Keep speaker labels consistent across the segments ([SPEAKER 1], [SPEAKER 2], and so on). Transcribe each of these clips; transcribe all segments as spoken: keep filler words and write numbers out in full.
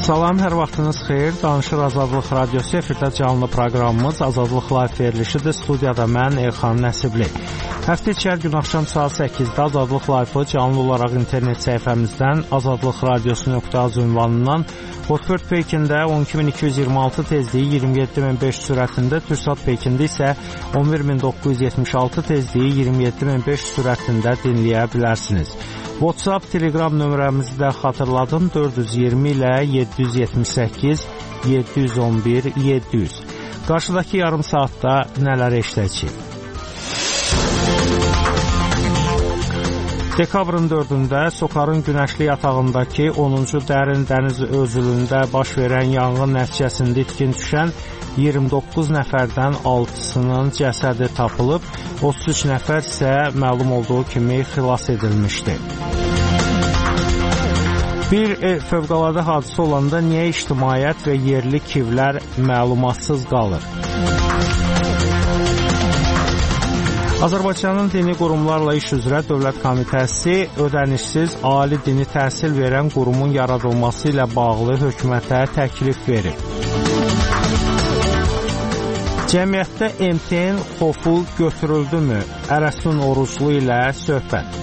[SPEAKER 1] Salam, hər vaxtınız xeyir. Danışır Azadlıq Radiosu efirdə canlı proqramımız Azadlıq Live verilişidir. Studiyada mən Elxan Nəsibli. Həftə içi hər gün axşam saat səkkizdə Azadlıq Live-ı canlı olaraq internet səhifəmizdən azadlıq radiosu nöqtə az ünvanından Hotbird Pekində on iki min iki yüz iyirmi altı tezliyi iyirmi yeddi min beş yüz sürətində, Türksat Pekində isə on bir min doqquz yüz yetmiş altı tezliyi iyirmi yeddi min beş yüz sürətində dinləyə bilərsiniz. WhatsApp, Telegram nömrəmizi də xatırladım. dörd yüz iyirmi ilə yeddi yüz yetmiş səkkiz yeddi yüz on bir yeddi yüz. Qarşıdakı yarım saatda nələr eşidəcəyik? Dekabrın dördündə Sokarın günəşli yatağındakı onuncu dərin dəniz özülündə baş verən yanğın nəticəsində itkin düşən iyirmi doqquz nəfərdən altısının cəsədi tapılıb, otuz üç nəfər isə məlum olduğu kimi xilas edilmişdi. Bir e, fövqəladə hadisə olanda niyə ictimaiyyət və yerli kivlər məlumatsız qalır? Azərbaycanın dini qurumlarla iş üzrə Dövlət Komitəsi ödənişsiz ali dini təhsil verən qurumun yaradılması ilə bağlı hökumətə təklif verib. Cəmiyyətdə M T N xofu götürüldümü? Ərəsun Oruclu ilə söhbət.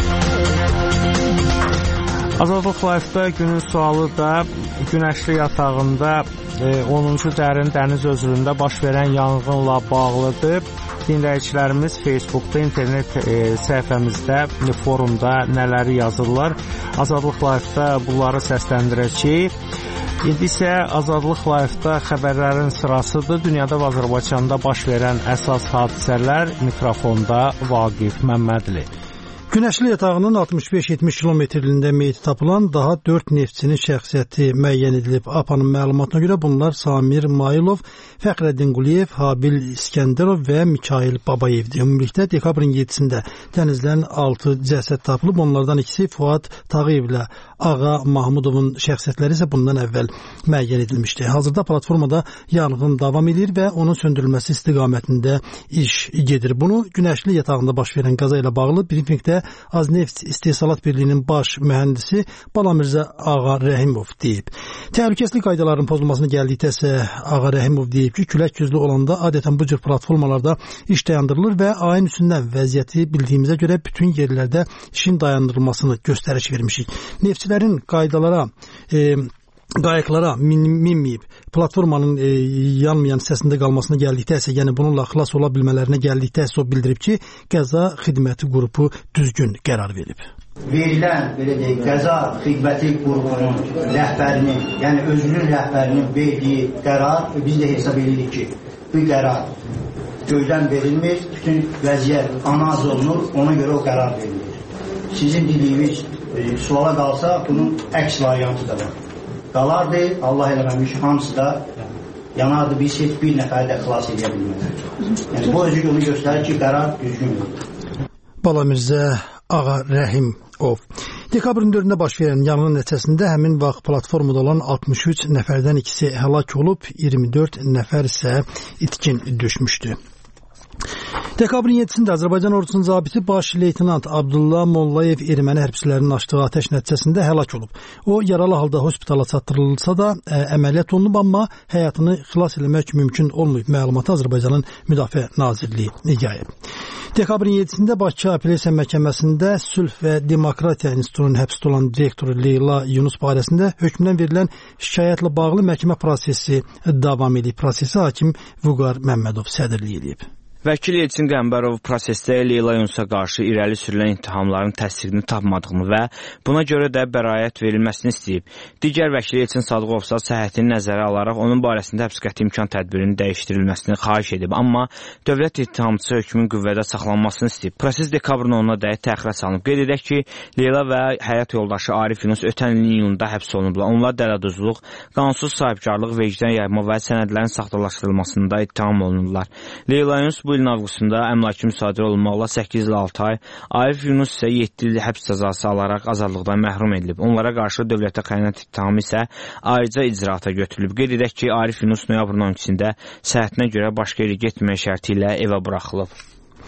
[SPEAKER 1] Azadlıq Live-da günün sualı da günəşli yatağında e, onuncu dərin dəniz özülündə baş verən yanğınla bağlıdır. Dinləyicilərimiz Facebookda, internet e, səhifəmizdə, forumda nələri yazırlar. Azadlıq Live-da bunları səsləndirəcəyik. İndi isə Azadlıq Live-da xəbərlərin sırasıdır. Dünyada və Azərbaycanda baş verən əsas hadisələr. Mikrofonda Vaqif Məmmədli.
[SPEAKER 2] Günəşli yatağının altmış beş yetmiş kilometrliyində meyiti tapılan daha dörd neftçinin şəxsiyyəti müəyyən edilib. A P A-nın məlumatına görə bunlar Samir Mayılov, Fəxrəddin Quliyev, Habil İskəndərov və Mikail Babayevdir. Ümumilikdə dekabrın yeddisində dənizlərin altı cəsəd tapılıb. Onlardan ikisi Fuad Tağıyev ilə Ağa Mahmudovun şəxsiyyətləri isə bundan əvvəl müəyyən edilmişdi. Hazırda platformada yanğın davam edir və onun söndürülməsi istiqamətində iş gedir. Bunu günəşli yatağında baş verən qaza ilə bağlı brifinqdə Azneft İstehsalat Birliyinin baş mühəndisi Balamirzə Ağa Rəhimov deyib. Təhlükəsizlik qaydalarının pozulmasına gəldikdə isə Ağa Rəhimov deyib ki, külək güclü olanda adətən bu cür platformalarda iş dayandırılır və ayın üstündən vəziyyəti bildiyimizə görə bütün yerlərdə işin dayandırılmasını göstəriş vermişik. Neftçilərin qaydalara e, qayıqlara min, minməyib platformanın e, yanmayan hissəsində qalmasına gəldikdə isə, yəni bununla xilas ola bilmələrinə gəldikdə isə o bildirib ki, qəza xidməti qrupu düzgün qərar verib.
[SPEAKER 3] Verilən, belə deyək, qəza xidməti qrupunun rəhbərinin, yəni özünün rəhbərinin verdiyi qərar, biz də hesab edirik ki, bu qərar göydən verilmir, bütün vəziyyət analiz olunur, ona görə o qərar verilir. Sizin dediyiniz e, suala qalsa, bunun əks variantı da var. Qalardı, Allah eləməmiş, hamısı da yanardı, biz heç bir nəfəri də xilas edə bilmədik. Yəni, bu özü yolu göstərir ki, qərar düzgündür.
[SPEAKER 2] Balamirzə Ağa Rəhimov. Dekabrın dördündə baş verən yanğın nəticəsində həmin vaxt platformada olan altmış üç nəfərdən ikisi həlak olub, iyirmi dörd nəfər isə itkin düşmüşdü. Dekabrın yeddisində Azərbaycan ordusunun zabiti baş leytenant Abdullah Mollayev erməni hərbçilərinin açdığı atəş nəticəsində həlak olub. O, yaralı halda hospitala çatdırılsa da ə, əməliyyat olunub, amma həyatını xilas etmək mümkün olmayıb. Məlumatı Azərbaycanın Müdafiə Nazirliyi yayıb. Dekabrın yeddisində Bakı Apellyasiya Məhkəməsində Sülh və Demokratiya İnstitutunun həbsdə olan direktoru Leyla Yunus barəsində hökmdən verilən şikayətlə bağlı məhkəmə prosesi davam edib. Prosesi hakim Vüqar Məmmədov sədrlik edib.
[SPEAKER 4] Vəkil Elçin Qəmbərov prosesdə Leyla Yunusa qarşı irəli sürülən ittihamların təsdiqini tapmadığını və buna görə də bəraət verilməsini istəyib. Digər vəkil Elçin Sadıqov isə səhhətini nəzərə alaraq onun barəsində həbs qəti imkan tədbirinin dəyişdirilməsini xahiş edib, amma dövlət ittihamçısı hökmün qüvvədə saxlanmasını istəyib. Proses dekabrın onuna dəyək təxirə salınıb. Qeyd edək ki, Leyla və həyat yoldaşı Arif Yunus ötən ilin iyununda həbs olunublar. Onlar dələduzluq, qanunsuz sahibkarlıq, vecdən yayma və sənədlərin saxtalaşdırılmasında ittiham olunurlar. Leyla Yunus bu ilin avqustunda əmlaki müsadirə olunmaqla səkkiz il altı ay, Arif Yunus isə yeddi il həbs cəzası alaraq azadlıqdan məhrum edilib. Onlara qarşı dövlətə xəyanət ittihamı isə ayrıca icraata götürülüb. Qeyd edək ki, Arif Yunus noyabrın on ikisində səhhətinə görə başqa yerə getməyə şərti ilə evə buraxılıb.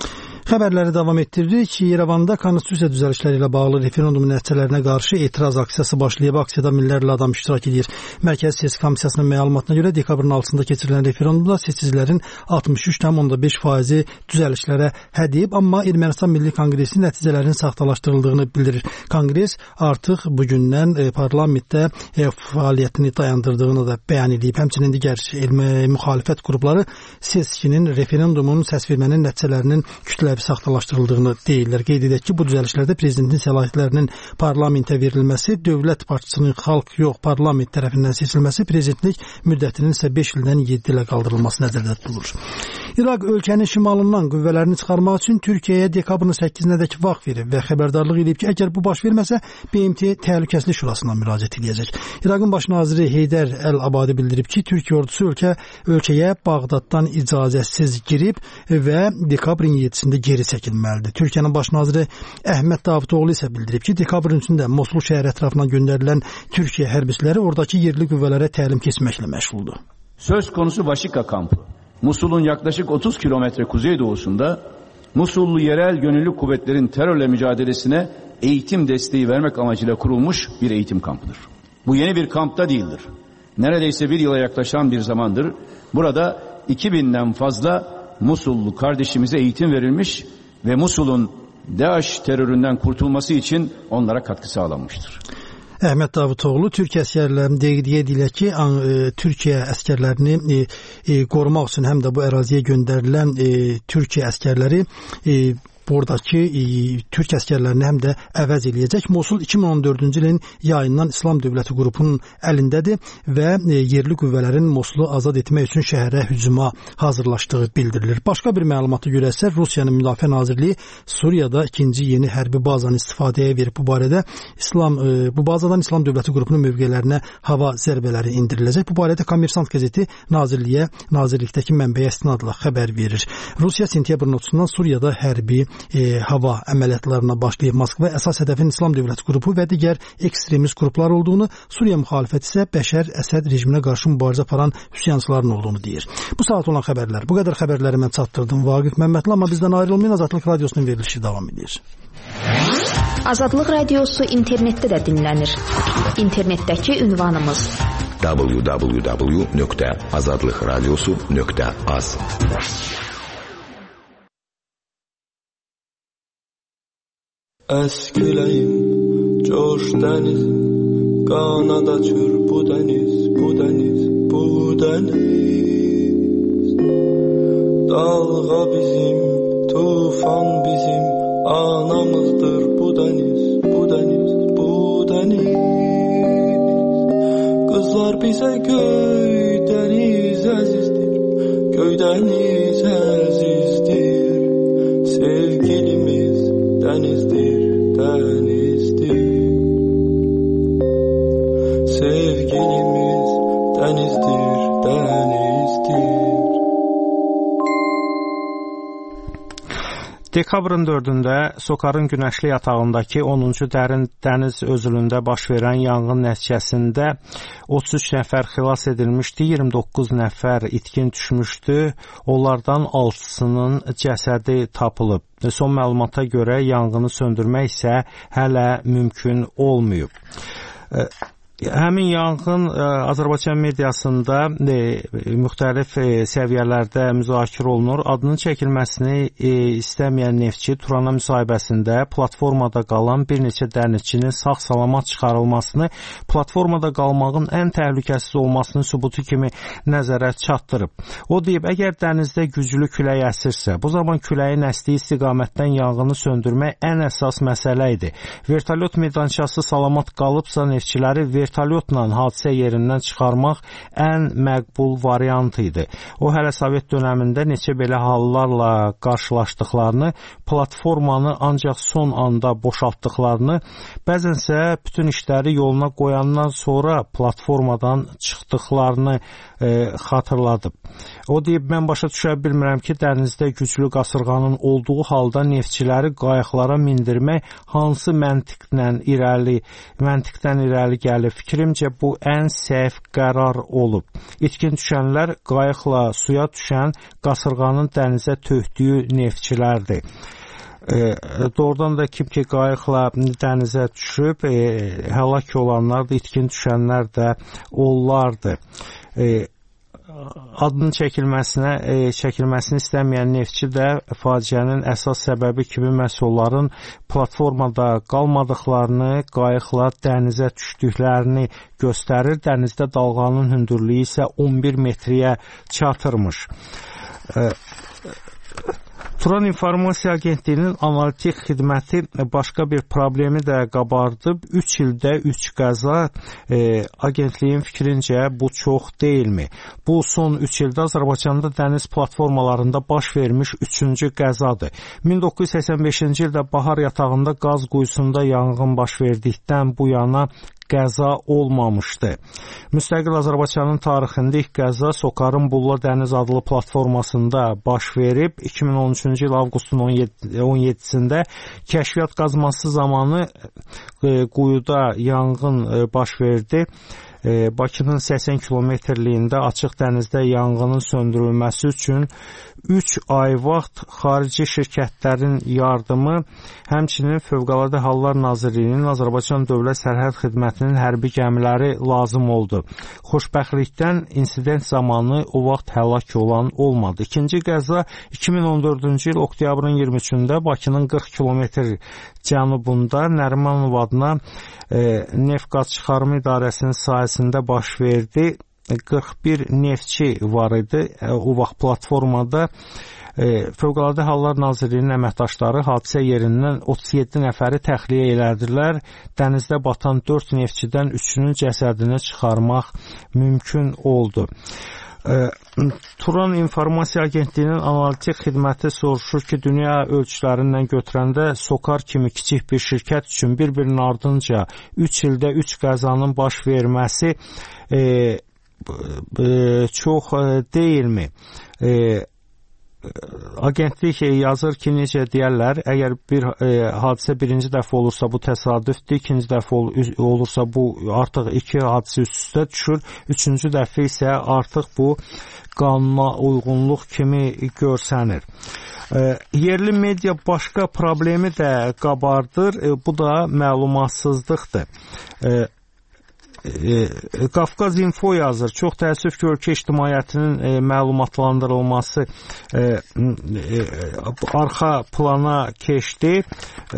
[SPEAKER 2] Xəbərləri davam etdiririk ki, İrəvanda konstitusiya düzəlişləri ilə bağlı referendumun nəticələrinə qarşı etiraz aksiyası başlayıb. Aksiyada minlərlə adam iştirak edir. Mərkəzi Seçki Komissiyasının məlumatına görə dekabrın altısında keçirilən referendumda seçicilərin altmış üç tam onda beş faizi düzəlişlərə hə deyib, amma Ermənistan Milli Konqresi nəticələrin saxtalaşdırıldığını bildirir. Konqres artıq bugündən e, parlamentdə e, fəaliyyətini dayandırdığını da bəyan edib. Həmçinin digər elmi müxalifət qrupları seçkinin, referendumun, səsvermənin nəticələrinin kütlə saxtalaşdırıldığını deyirlər. Qeyd edək ki, bu düzəlişlərdə prezidentin səlahiyyətlərinin parlamentə verilməsi, dövlət başçısının xalq yox, parlament tərəfindən seçilməsi, prezidentlik müddətinin isə beş ildən yeddi ilə qaldırılması nəzərdə tutulur. İraq ölkənin şimalından qüvvələrini çıxarmaq üçün Türkiyəyə dekabrın səkkizinədək vaxt verib və xəbərdarlıq edib ki, əgər bu baş verməsə, B M T Təhlükəsizlik Şurasına müraciət edəcək. İraqın baş naziri Heydər Əl-Abadi bildirib ki, Türkiyə ordusu ölkə ölkəyə Bağdaddan icazəsiz girib və dekabrın yeddisində geri çəkilməlidir. Türkiyənin baş naziri Əhməd Davutoğlu isə bildirib ki, dekabrın üçündə Mosul şəhəri ətrafına göndərilən Türkiyə hərbçiləri oradakı yerli qüvvələrə təlim keçməklə məşğuldur.
[SPEAKER 5] Söz konusu Başika kampı. Musul'un yaklaşık otuz kilometre kuzeydoğusunda Musullu yerel gönüllü kuvvetlerin terörle mücadelesine eğitim desteği vermek amacıyla kurulmuş bir eğitim kampıdır. Bu yeni bir kampta değildir. Neredeyse bir yıla yaklaşan bir zamandır burada iki binden fazla Musullu kardeşimize eğitim verilmiş ve Musul'un DAEŞ teröründen kurtulması için onlara katkı sağlanmıştır.
[SPEAKER 2] Əhməd Davutoğlu Türkiyə əsgərlərinin deyə deyilər ki, Türkiyə əsgərlərini e, e, qorumaq üçün həm də bu əraziyə göndərilən e, Türkiyə əsgərləri e, buradakı e, Türk əsgərlərini həm də əvəz eləyəcək. Mosul iki min on dördüncü ilin yayından İslam Dövləti qrupunun əlindədir və e, yerli qüvvələrin Mosulu azad etmək üçün şəhərə hücuma hazırlaşdığı bildirilir. Başqa bir məlumata görə isə Rusiyanın Müdafiə Nazirliyi Suriyada ikinci yeni hərbi bazanı istifadəyə verib. Bu barədə İslam e, bu bazadan İslam Dövləti qrupunun mövqelərinə hava zərbələri endiriləcək. Bu barədə Kommersant qəzeti nazirliyə, nazirlikdəki mənbəyə istinadla xəbər verir. Rusiya sentyabrın otuzundan Suriyada hərbi E, hava əməliyyatlarına başlayıb. Moskva əsas hədəfin İslam Dövləti qrupu və digər ekstremist qruplar olduğunu, Suriya müxalifəti isə Bəşər Əsəd rejiminə qarşı mübarizə aparan üsyançıların olduğunu deyir. Bu saat olan xəbərlər. Bu qədər xəbərləri mən çatdırdım. Vaqif Məmmədli, amma bizdən ayrılmayın. Azadlıq Radiosunun verilişi davam edir.
[SPEAKER 6] Azadlıq Radiosu internetdə də dinlənir. İnternetdəki ünvanımız w w w nöqtə azadlıq radiosu nöqtə az.
[SPEAKER 7] Ez küləyim, coş dəniz, qanada çür bu dəniz, bu dəniz, bu dəniz. Dalğa bizim, tufan bizim, anamızdır bu dəniz, bu dəniz, bu dəniz. Qızlar bizə göy dəniz əzizdir, göy dəniz əzizdir. Sevgilimiz dənizdir, dənizdir. Sevgilimiz dənizdir, dənizdir.
[SPEAKER 1] Dekabrın dördündə Sokarın günəşli yatağındakı onuncu dərin dəniz özülündə baş verən yanğın nəticəsində otuz üç nəfər xilas edilmişdi, iyirmi doqquz nəfər itkin düşmüşdü, onlardan altısının cəsədi tapılıb. Son məlumata görə yanğını söndürmək isə hələ mümkün olmayıb. Həmin yanğın Azərbaycan mediasında e, müxtəlif e, səviyyələrdə müzakirə olunur. Adının çəkilməsini e, istəməyən neftçi Turana müsahibəsində platformada qalan bir neçə dənizçinin sağ-salamat çıxarılmasını, platformada qalmağın ən təhlükəsiz olmasının sübutu kimi nəzərə çatdırıb. O deyib, əgər dənizdə güclü külək əsirsə, bu zaman küləyin əsdiyi istiqamətdən yanğını söndürmək ən əsas məsələ idi. Vertolyot meydançası salamat qalıbsa, neftçiləri vertolyotla hadisə yerindən çıxarmaq ən məqbul variant idi. O, hələ Sovet dönəmində neçə belə hallarla qarşılaşdıqlarını, platformanı ancaq son anda boşaltdıqlarını, bəzənsə bütün işləri yoluna qoyandan sonra platformadan çıxdıqlarını e, xatırladıb. O deyib, mən başa düşə bilmirəm ki, dənizdə güclü qasırğanın olduğu halda neftçiləri qayıqlara mindirmək hansı məntiqlə irəli, məntiqdən irəli gəlir. Fikrimcə bu ən səhv qərar olub. İtkin düşənlər qayıqla suya düşən qasırğanın dənizə tökdüyü neftçilərdir. E, doğrudan da kim ki qayıqla dənizə düşüb e, həlak olanlar da, itkin düşənlər də onlardır. E, adının çəkilməsinə e, çəkilməsini istəməyən neftçi də faciənin əsas səbəbi kimi məhsulların platformada qalmadıqlarını, qayıqla dənizə düşdüklərini göstərir. Dənizdə dalğanın hündürlüyü isə on bir metrəyə çatırmış. E, Turan İnformasiya Agentliyinin analitik xidməti başqa bir problemi də qabardıb. üç ildə üç qəza, e, agentliyin fikrincə bu çox deyilmi? Bu son üç ildə Azərbaycanda dəniz platformalarında baş vermiş üçüncü qəzadır. min doqquz yüz səksən beşinci ildə Bahar yatağında qaz quyusunda yanğın baş verdikdən bu yana qəza olmamışdı. Müstəqil Azərbaycanın tarixində ilk qəza Sokarın Bulla Dəniz adlı platformasında baş verib. iki min on üçüncü il avqustun on yeddisində kəşfiyyat qazması zamanı e, quyuda yanğın e, baş verdi. E, Bakının səksən kilometrliyində açıq dənizdə yanğının söndürülməsi üçün üç ay vaxt xarici şirkətlərin yardımı, həmçinin Fövqəladə Hallar Nazirliyinin, Azərbaycan Dövlət Sərhəd Xidmətinin hərbi gəmiləri lazım oldu. Xoşbəxtlikdən insident zamanı o vaxt həlak olan olmadı. İkinci qəza iki min on dördüncü il oktyabrın iyirmi üçündə Bakının qırx kilometr cənubunda Nərimanov adına e, Neft Qaz Çıxarma İdarəsinin sahəsində baş verdi. qırx bir neftçi var idi. O vaxt platformada e, Fövqəladə Hallar Nazirliyinin əməkdaşları hadisə yerindən otuz yeddi nəfəri təxliyə elədilər. Dənizdə batan dörd neftçidən üçünün cəsədini çıxarmaq mümkün oldu. E, Turan İnformasiya Agentliyinin analitik xidməti soruşur ki, dünya ölçülərindən götürəndə Sokar kimi kiçik bir şirkət üçün bir-birinin ardınca üç ildə üç qəzanın baş verməsi e, e, çox e, deyilmi? E, Agentlik yazır ki, necə deyərlər, əgər bir e, hadisə birinci dəfə olursa bu təsadüfdür, ikinci dəfə ol, olursa bu artıq iki hadisə üst-üstə düşür, üçüncü dəfə isə artıq bu qanuna uyğunluq kimi görsənir. E, yerli media başqa problemi də qabardır, e, bu da məlumatsızlıqdır. E, Qafqaz Info yazır. Çox təəssüf ki, ölkə ictimaiyyətinin e, məlumatlandırılması e, e, arxa plana keçdi. E,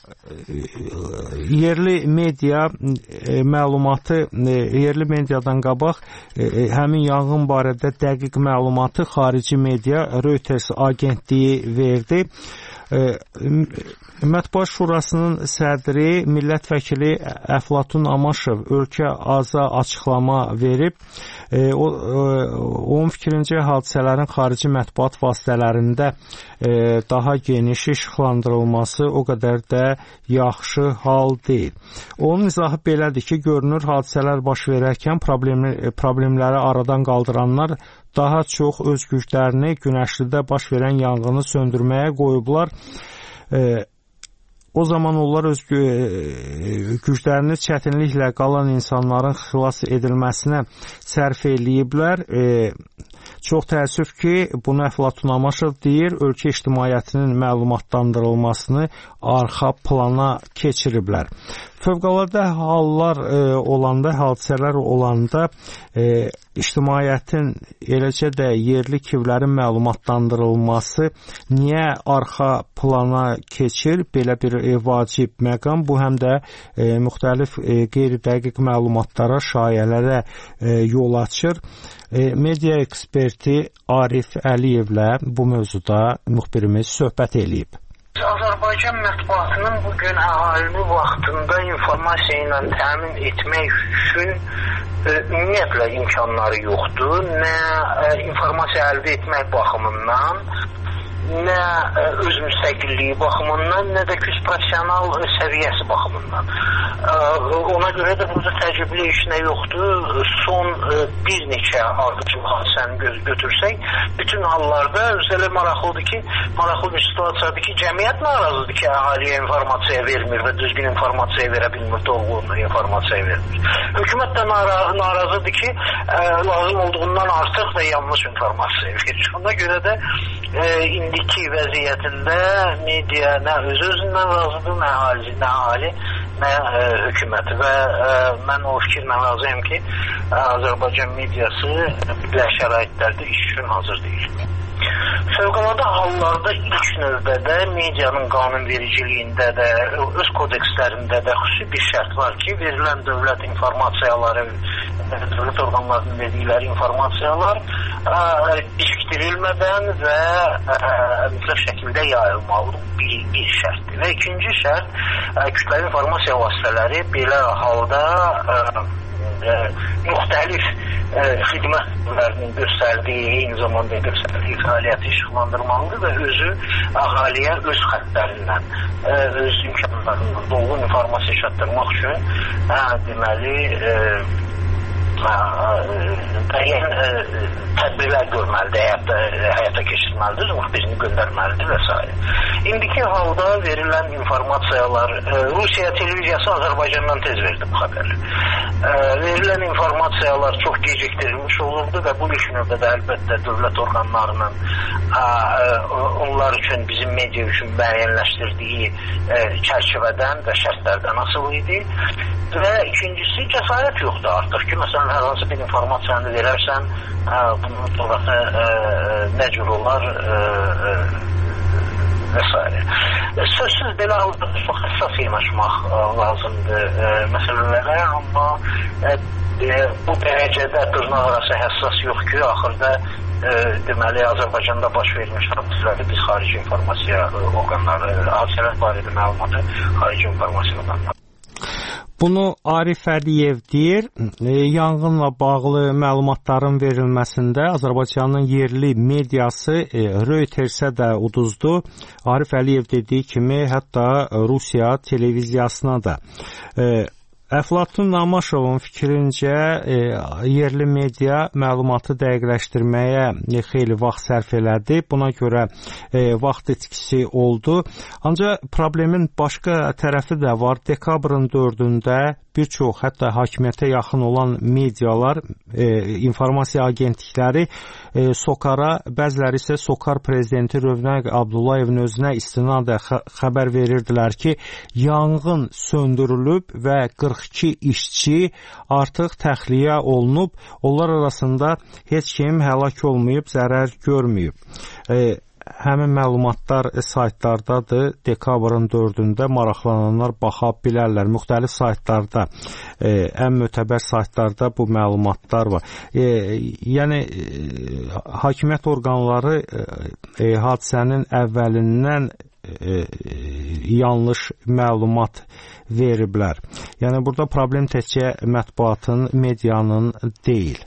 [SPEAKER 1] yerli media e, məlumatı, e, yerli mediadan qabaq e, həmin yanğın barədə dəqiq məlumatı xarici media Reuters agentliyi verdi. E, Mətbuat Şurasının sədri, millət vəkili Əflatun Amaşov ölkə aza açıqlama verib. E, o, e, onun fikrincə hadisələrin xarici mətbuat vasitələrində e, daha geniş işıqlandırılması o qədər də yaxşı hal deyil. Onun izahı belədir ki, görünür hadisələr baş verərkən problemli, problemləri aradan qaldıranlar daha çox öz güclərini Günəşlidə baş verən yanğını söndürməyə qoyublar. E, O zaman onlar öz güclərini çətinliklə qalan insanların xilas edilməsinə sərf eləyiblər. E, çox təəssüf ki, bunu Əflatun Amaşov deyir, ölkə ictimaiyyətinin məlumatlandırılmasını arxa plana keçiriblər. Fövqəladə hallar e, olanda, hadisələr olanda e, ictimaiyyətin, eləcə də yerli kivlərin məlumatlandırılması niyə arxa plana keçir? Belə bir e, vacib məqam. Bu həm də e, müxtəlif e, qeyri-dəqiq məlumatlara, şayələrə e, yol açır. E, media eksperti Arif Əliyevlə bu mövzuda müxbirimiz söhbət eləyib.
[SPEAKER 8] Azərbaycan mətbuatının bugün əhalini vaxtında informasiya ilə təmin etmək üçün e, ümumiyyətlə imkanları yoxdur. Nə e, informasiya əldə etmək baxımından, nə öz müstəqilliyi baxımından, nə də ki, professional səviyyəsi baxımından. Ona görə də burada təcrübəli iş nə yoxdur. Son bir neçə ardıcıl hadisəni götürsək, bütün hallarda özələ maraqlıdır ki, maraqlı bir situasiyadır ki, cəmiyyət narazıdır ki, əhaliyə informasiya vermir və düzgün informasiya verə bilmir, doğru informasiya vermir. Hökumət də narazıdır ki, lazım olduğundan artıq və yanlış informasiya verir. Ona görə də indiki vəziyyətində media nə öz-özündən razıdır, nə əhali, nə əhali, nə hökumət və mən o fikirlə razıyam ki, Azərbaycan mediası belə şəraitlərdə iş üçün hazır deyil. Fövqəladə hallarda ilk növbədə medianın qanunvericiliyində də, öz kodekslərində də xüsusi bir şərt var ki, verilən dövlət informasiyaları, dövlət orqanlarının verdikləri informasiyalar diktirilmədən və mütləq şəkildə yayılmalıdır. Bir, bir şərtdir. Və ikinci şərt, kütləvi informasiya vasitələri belə halda müxtəlif xidmətlərinin göstərdiyi, eyni zamanda göstərdiyi fəaliyyəti işıqlandırmalıdır və özü əhaliyə öz xəttlərindən, öz imkanlarından dolğun informasiya çatdırmaq üçün deməli müəyyən tədbirlər görməlidir, həyata, həyata keçirməlidir, birini göndərməlidir və s. İndiki halda verilən informasiyalar, Rusiya televiziyası Azərbaycandan tez verdi bu xəbəri. Verilən informasiyalar çox gecikdirilmiş olurdu və bu ilk növbədə əlbəttə dövlət orqanlarının onlar üçün, bizim media üçün müəyyənləşdirdiyi çərçivədən və şərtlərdən asılı idi. Və ikincisi, cəsarət yoxdur artıq ki, məsələn, hər hansı bir informasiyanı verərsən, bunun sonrası nə cür olar və s. Sözsüz belə halda çox həssas yanaşmaq lazımdır məsələlərə, amma bu dərəcədə dırnaq arası həssas yox ki, axırda deməli, Azərbaycanda baş vermiş hadisələri biz xarici informasiya orqanları, hadisələr barədə məlumatı xarici informasiya orqanları.
[SPEAKER 1] Bunu Arif Əliyev deyir. Yanğınla bağlı məlumatların verilməsində Azərbaycanın yerli mediası Reutersə də uduzdu. Arif Əliyev dediyi kimi, hətta Rusiya televiziyasına da. Əflatun Namaşovun fikrincə yerli media məlumatı dəqiqləşdirməyə xeyli vaxt sərf elədi. Buna görə vaxt itkisi oldu. Ancaq problemin başqa tərəfi də var. Dekabrın dördündə bir çox, hətta hakimiyyətə yaxın olan medialar, informasiya agentlikləri SOCAR-a, bəziləri isə SOCAR prezidenti Rövnəq Abdullayevin özünə istinadə xəbər verirdilər ki, yanğın söndürülüb və qırx iki işçi artıq təxliyə olunub. Onlar arasında heç kim həlak olmayıb, zərər görməyib. Həmin məlumatlar saytlardadır. Dekabrın dördündə maraqlananlar baxa bilərlər. Müxtəlif saytlarda, ən mötəbər saytlarda bu məlumatlar var. Yəni, hakimiyyət orqanları hadisənin əvvəlindən yanlış məlumat veriblər. Yəni, burada problem təkcə mətbuatın, medianın deyil.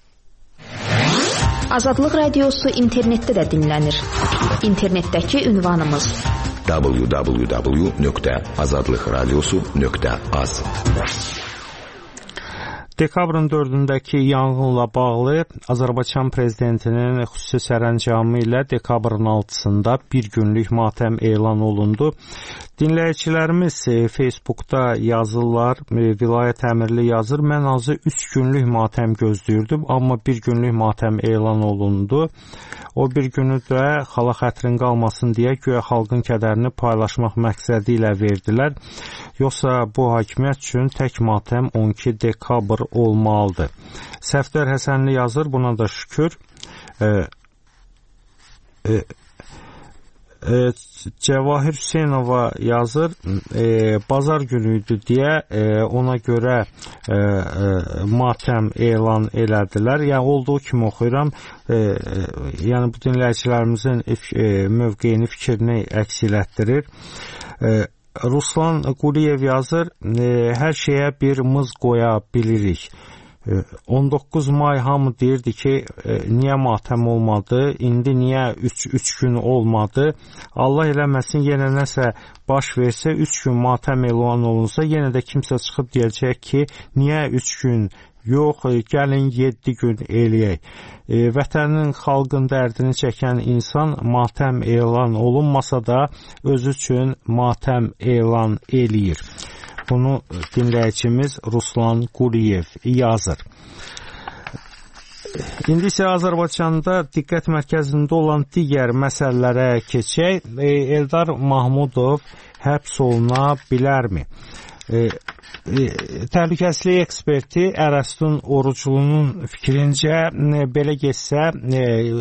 [SPEAKER 6] Azadlıq Radiosu internetdə də dinlənir. İnternetdəki ünvanımız
[SPEAKER 9] w w w nöqtə azadlıq radiosu nöqtə az.
[SPEAKER 1] Dekabrın dördündəki yanğınla bağlı Azərbaycan prezidentinin xüsusi sərəncamı ilə dekabrın altısında bir günlük matəm elan olundu. Dinləyicilərimiz Facebookda yazırlar, vilayət əmirli yazır. Mən azı üç günlük matəm gözləyirdim, amma bir günlük matəm elan olundu. O bir günü də xala xətrin qalmasın deyə güya xalqın kədərini paylaşmaq məqsədi ilə verdilər. Yoxsa bu hakimiyyət üçün tək matəm on iki dekabr olmalıdır. Səfdər Həsənli yazır, buna da şükür. E, e, e, Cəvahir Hüseynova yazır, e, bazar günüydü deyə e, ona görə e, e, matəm elan elədilər. Yəni, olduğu kimi oxuyuram. E, e, yəni, bu dinləyicilərimizin e, mövqeyini, fikrini əks elətdirir. E, Ruslan Quliyev yazır, e, hər şeyə bir mız qoya bilirik. on doqquz may hamı deyirdi ki, niyə matəm olmadı, indi niyə üç gün olmadı. Allah eləməsin, yenə nəsə baş versə, üç gün matəm elan olunsa, yenə də kimsə çıxıb deyəcək ki, niyə üç gün, yox, gəlin yeddi gün eləyək. Vətənin, xalqın dərdini çəkən insan matəm elan olunmasa da özü üçün matəm elan eləyir. Bunu dinləyicimiz Ruslan Quliyev yazır. İndi isə Azərbaycanda diqqət mərkəzində olan digər məsələlərə keçək. Eldar Mahmudov həbs oluna bilərmi? E, e, təhlükəsizlik eksperti Ərəstun Oruclunun fikrincə e, belə getsə, e,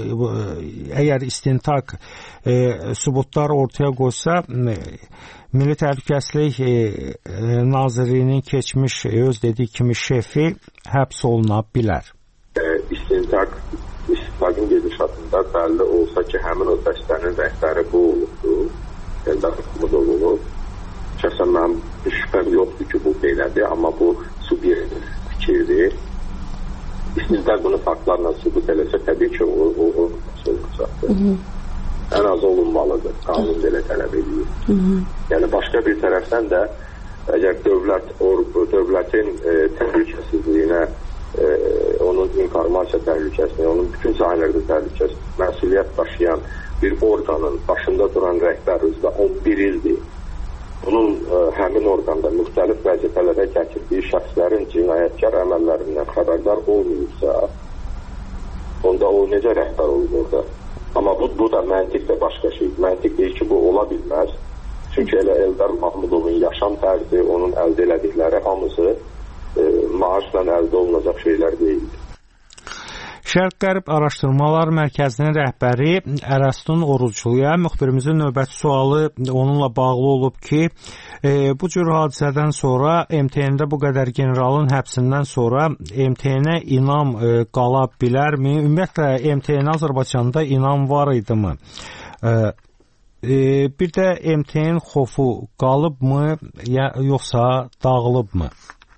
[SPEAKER 1] əgər istintaq e, sübutlar ortaya qoysa, e, Milli Təhlükəsizlik e, e, Nazirliyinin keçmiş e, öz dediyi kimi şefi həbs oluna bilər.
[SPEAKER 10] E, istintaq istintaqın gedişatında bəlli olsa ki, həmin o dəstənin rəhbəri bu olubdu, Eldar Mahmudov olub. Şəxsən mənim şübhəm yoxdur ki, bu belədir, amma bu subyektiv fikirdir. İstintaq bunu faktlarla sübut eləsə, təbii ki, o, o, o olacaqdır. Ən az olunmalıdır, qanun belə tələb edir. Yəni, başqa bir tərəfdən də, əgər dövlət, or, dövlətin e, təhlükəsizliyinə, e, onun informasiya təhlükəsizliyinə, onun bütün sahələrdə təhlükəsizliyinə məsuliyyət daşıyan bir orqanın başında duran rəhbər üzrə on bir ildir. Bunun ə, həmin orqanda müxtəlif vəzifələrə gətirdiyi şəxslərin cinayətkar əməllərindən xəbərdar olmayıbsa, onda o necə rəhbər olur orada? Amma bu, bu da məntiq də başqa şey. Məntiq deyir ki, bu ola bilməz. Çünki elə Eldar Mahmudovun yaşam tərzi, onun əldə elədikləri hamısı ə, maaşla əldə olunacaq şeylər deyildir.
[SPEAKER 1] Şərq-Qərb Araşdırmalar Mərkəzinin rəhbəri Ərəstun Orucluya müxbirimizin növbəti sualı onunla bağlı olub ki, e, bu cür hadisədən sonra M T N-də bu qədər generalın həbsindən sonra M T N-ə inam e, qala bilərmi? Ümumiyyətlə M T N Azərbaycanda inam var idimi? E, e, bir də M T N xofu qalıbmı, ya, yoxsa dağılıbmı?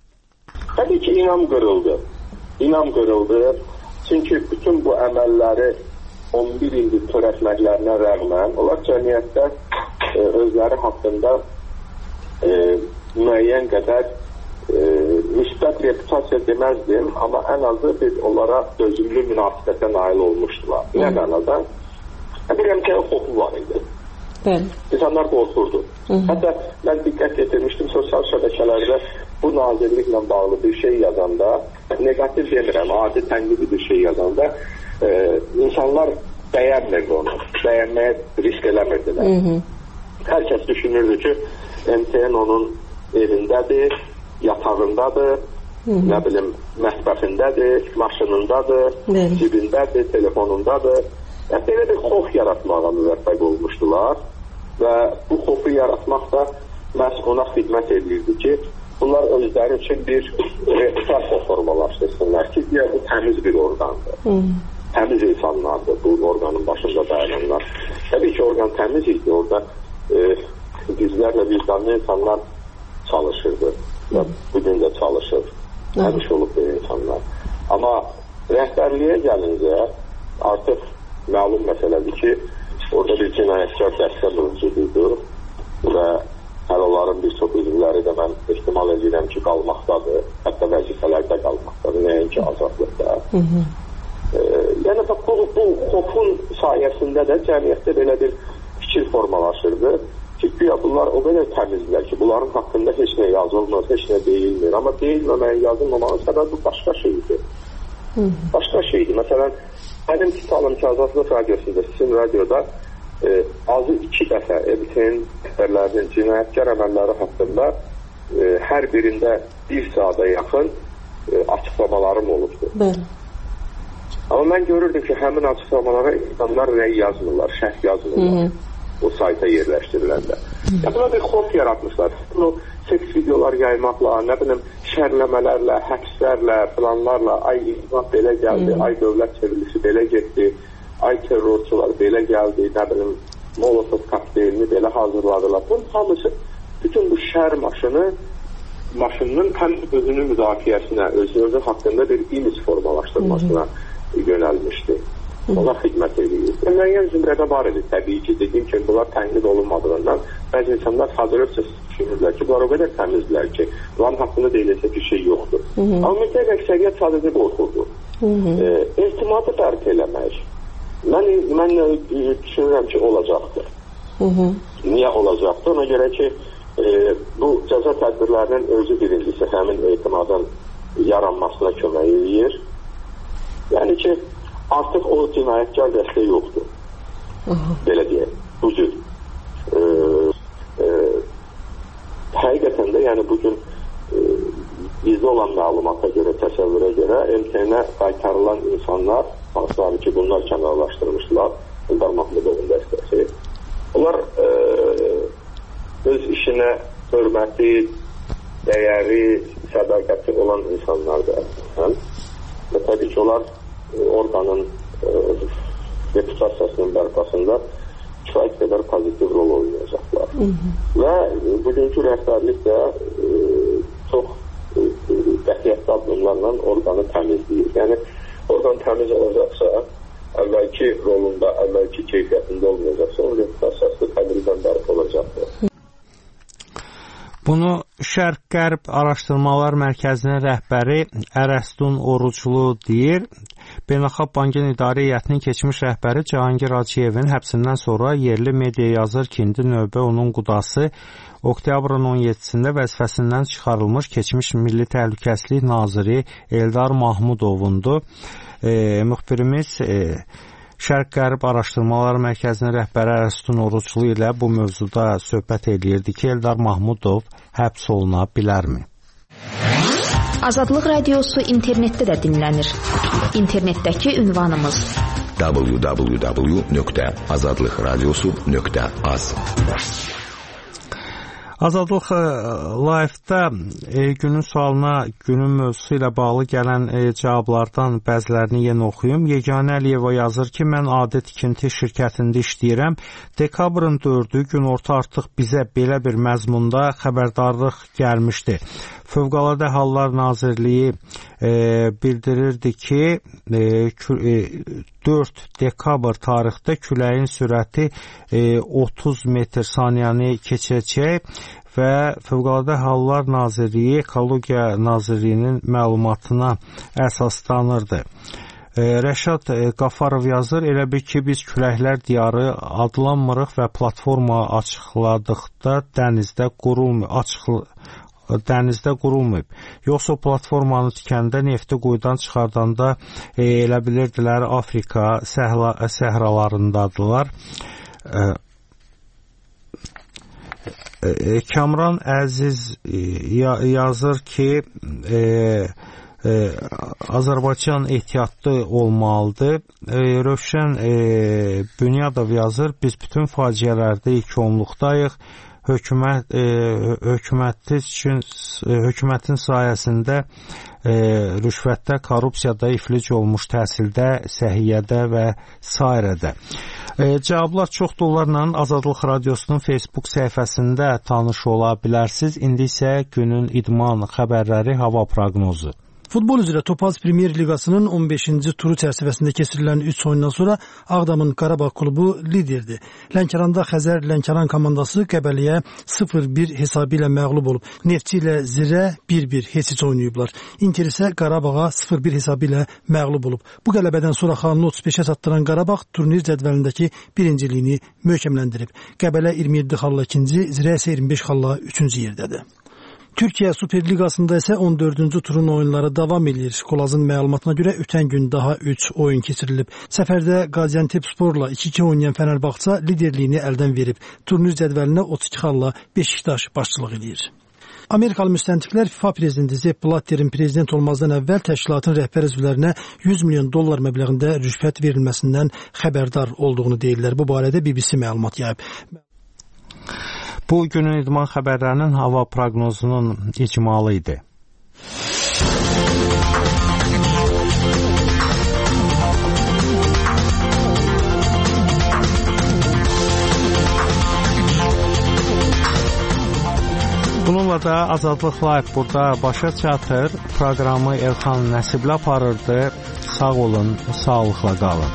[SPEAKER 10] Təbii ki, inam qırıldı. İnam qırıldı. Çünki bütün bu əməlləri on bir ildir törətməklərinə rəğmən, onlar cəmiyyətdə e, özləri haqqında e, müəyyən qədər e, müsbət reputasiya deməzdim, amma ən azı biz onlara dözümlü münasibətə nail olmuşdular. Nə mənada? Bir əmkəyə xofu var idi. Bəli. İnsanlar qorxurdu. Hətta mən diqqət getirmişdim sosial şəbəkələrdə bu nazirliklə bağlı bir şey yazanda, negativ demirəm, adi tənqidi bir şey yazanda e, insanlar bəyənmirdi onu, bəyənməyə risk eləmirdilər. Hı -hı. Hər kəs düşünürdü ki, M T N onun evindədir, yatağındadır, Hı -hı. nə bilim, mətbəxindədir, maşınındadır, Bəli. cibindədir, telefonundadır. Yəni, belə bir xof yaratmağa müvəffəq olmuşdular və bu xofu yaratmaq da məhz ona xidmət edirdi ki, bunlar özləri üçün bir reputasiya formalaşdırsınlar ki, deyə bu təmiz bir orqandır. Hmm. Təmiz insanlardır bu orqanın başında dayananlar. Təbii ki, orqan təmiz idi. Orada e, yüzlərlə vicdanlı insanlar çalışırdı. Və bugün də çalışır. Həmiş olub bir insanlar. Amma rəhbərliyə gəlincə artıq məlum məsələdir ki, orada bir cinayətkar dəstə mövcuddur və hələ onların bir çox üzvləri də mən ehtimal edirəm ki, qalmaqdadır. Hətta vəzifələrdə qalmaqdadır, nəinki azadlıqda. E, yəni, bu, bu xofun sayəsində də cəmiyyətdə belə bir fikir formalaşırdı ki, güya bunlar o qədər təmizlər ki, bunların haqqında heç nə yazılmır, heç nə deyilmir. Amma deyilməməyin, yazılmamanın səbəbi başqa şeydir. Başqa şeydir. Məsələn, mənim tutalım ki, Azadlıq Radiosunda, sizin radioda e, azı iki dəfə M T N rəhbərlərinin cinayətkar əməlləri haqqında e, hər birində bir saata yaxın e, açıqlamalarım olubdu. Bəli. Amma mən görürdüm ki, həmin açıqlamalara insanlar rəy yazmırlar, şərh yazmırlar. Hı -hı. O sayta yerləşdiriləndə. Ya buna bir xof yaratmışlar. Bunu seks videolar yaymaqla, nə bilim, şərləmələrlə, həbslərlə, planlarla, ay İslam belə gəldi, Hı. ay dövlət çevrilişi belə getdi, ay terrorçular belə gəldi, nə bilim, Molotov kokteylini belə hazırladılar. Bunun hamısı, bütün bu şər maşını maşının həm özünün müdafiəsinə, özünün haqqında bir image formalaşdırmasına yönəlmişdi. Ona xidmət edir. Müəyyən zümrədə var idi. Təbii ki, dediyim ki, bunlar tənqid olunmadığından bəzi insanlar hazırlıqca düşünürlər ki, bunlar o qədər təmizdirlər ki, bunların haqqında deyiləcək bir şey yoxdur. Amma mütləq əksəriyyət sadəcə qorxurdu. E, ehtimadı bərpa eləmək. Mən, mən düşünürəm ki, olacaqdır. Hı -hı. Niyə olacaqdır? Ona görə ki, e, bu cəza tədbirlərinin özü birincisi həmin etimadın yaranmasına kömək edir. Yəni ki, artıq o cinayətkar dəstə yoxdur. Hı -hı. Belə deyək, bu cür. E, e, həqiqətən də, yəni bugün e, bizdə olan məlumata görə, təsəvvürə görə M T N-ə qaytarılan insanlar, hansılar ki, bunlar kənarlaşdırmışlar, Eldar Mahmudovun dəstəsi. Onlar e, öz işinə hörməti, dəyəri, sədaqəti olan insanlardır. Hə? Və təbii ki, onlar orqanın e, reputasiyasının bərpasında kifayət qədər pozitiv rol oynayacaqlar. Hı -hı. Və bugünkü rəhbərlik də e, çox e, qətiyyətli addımlarla orqanı təmizləyir. Yəni, orqan təmiz olacaqsa, əvvəlki rolunda, əvvəlki keyfiyyətində olmayacaqsa, o reputasiyası tədricən bərpa olacaqdır.
[SPEAKER 1] Bunu Şərq-Qərb Araşdırmalar Mərkəzinin rəhbəri Ərəstun Oruclu deyir. Beynəlxalq Bankın İdarə Heyətinin keçmiş rəhbəri Cahangir Hacıyevin həbsindən sonra yerli media yazır ki, indi növbə onun qudası oktyabrın on yeddisində vəzifəsindən çıxarılmış keçmiş Milli Təhlükəsizlik Naziri Eldar Mahmudovundur. E, müxbirimiz e, Şərq-Qərb Araşdırmalar Mərkəzinin rəhbəri Ərəstun Oruclu ilə bu mövzuda söhbət edirdi ki, Eldar Mahmudov həbs oluna bilərmi?
[SPEAKER 6] Azadlıq Radiosu internetdə də dinlənir. İnternetdəki ünvanımız
[SPEAKER 9] w w w nöqtə azadlıq radiosu nöqtə az.
[SPEAKER 1] Azadlıq Live-da e, günün sualına, günün mövzusu ilə bağlı gələn e, cavablardan bəzilərini yenə oxuyum. Yeganə Əliyeva yazır ki, mən adi tikinti şirkətində işləyirəm. Dekabrın dördü günorta artıq bizə belə bir məzmunda xəbərdarlıq gəlmişdi. Fövqəladə Hallar Nazirliyi e, bildirirdi ki, e, dörd dekabr tarixdə küləyin sürəti e, otuz metr saniyəni keçəcək və Fövqəladə Hallar Nazirliyi Ekologiya Nazirliyinin məlumatına əsaslanırdı. E, Rəşad e, Qafarov yazır, elə bir ki, biz küləklər diyarı adlanmırıq və platforma açıqladıqda dənizdə qurulmuyor, açıqlı dənizdə qurulmayıb. Yoxsa platformanı tikəndə nefti quyudan çıxardanda e, elə bilirdilər Afrika səhra, səhralarındadılar. E, e, Kamran Əziz e, yazır ki, e, e, Azərbaycan ehtiyatlı olmalıdır. E, Rövşən e, Bünyadov yazır, biz bütün faciələrdə ilk onluqdayıq. Hökumət e, hökumətin üçün e, hökumətin sayəsində e, rüşvətdə, korrupsiyada iflic olmuş təhsildə, səhiyyədə və sairədə. E, cavablar çoxdur, onlarla Azadlıq Radiosunun Facebook səhifəsində tanış ola bilərsiniz. İndi isə günün idman xəbərləri, hava proqnozu.
[SPEAKER 2] Futbol üzrə Topaz Premyer Liqasının on beşinci turu çərçivəsində keçirilən üç oyundan sonra Ağdamın Qarabağ klubu liderdir. Lənkəranda Xəzər Lənkəran komandası Qəbəliyə sıfır bir hesabı ilə məğlub olub. Neftçi ilə Zirə bir bir heç-heç oynayıblar. Inter isə Qarabağa sıfır bir hesabı ilə məğlub olub. Bu qələbədən sonra xanını otuz beşə çatdıran Qarabağ turnir cədvəlindəki birinciliyini möhkəmləndirib. Qəbələ iyirmi yeddi xalla ikinci, Zirə isə iyirmi beş xalla üçüncü yerdədir. Türkiyə Super Liqasında isə on dördüncü turun oyunları davam edir. Kolazın məlumatına görə ötən gün daha üç oyun keçirilib. Səfərdə Qaziantep Sporla iki iki oynayan Fənərbağça liderliyini əldən verib. Turnir cədvəlinə otuz iki xalla Beşiktaş başçılıq edir. Amerikalı müstəntiqlər FIFA prezidenti Sepp Blatterin prezident olmazdan əvvəl təşkilatın rəhbər üzvlərinə yüz milyon dollar məbləğində rüşvət verilməsindən xəbərdar olduğunu deyirlər. Bu barədə B B C məlumat yayıb.
[SPEAKER 1] Bu günün idman xəbərlərinin hava proqnozunun icmalı idi. Bununla Bununla da Azadlıq Live burada başa çatır. Proqramı Elxan Nəsibli aparırdı. Sağ olun, sağlıqla qalın.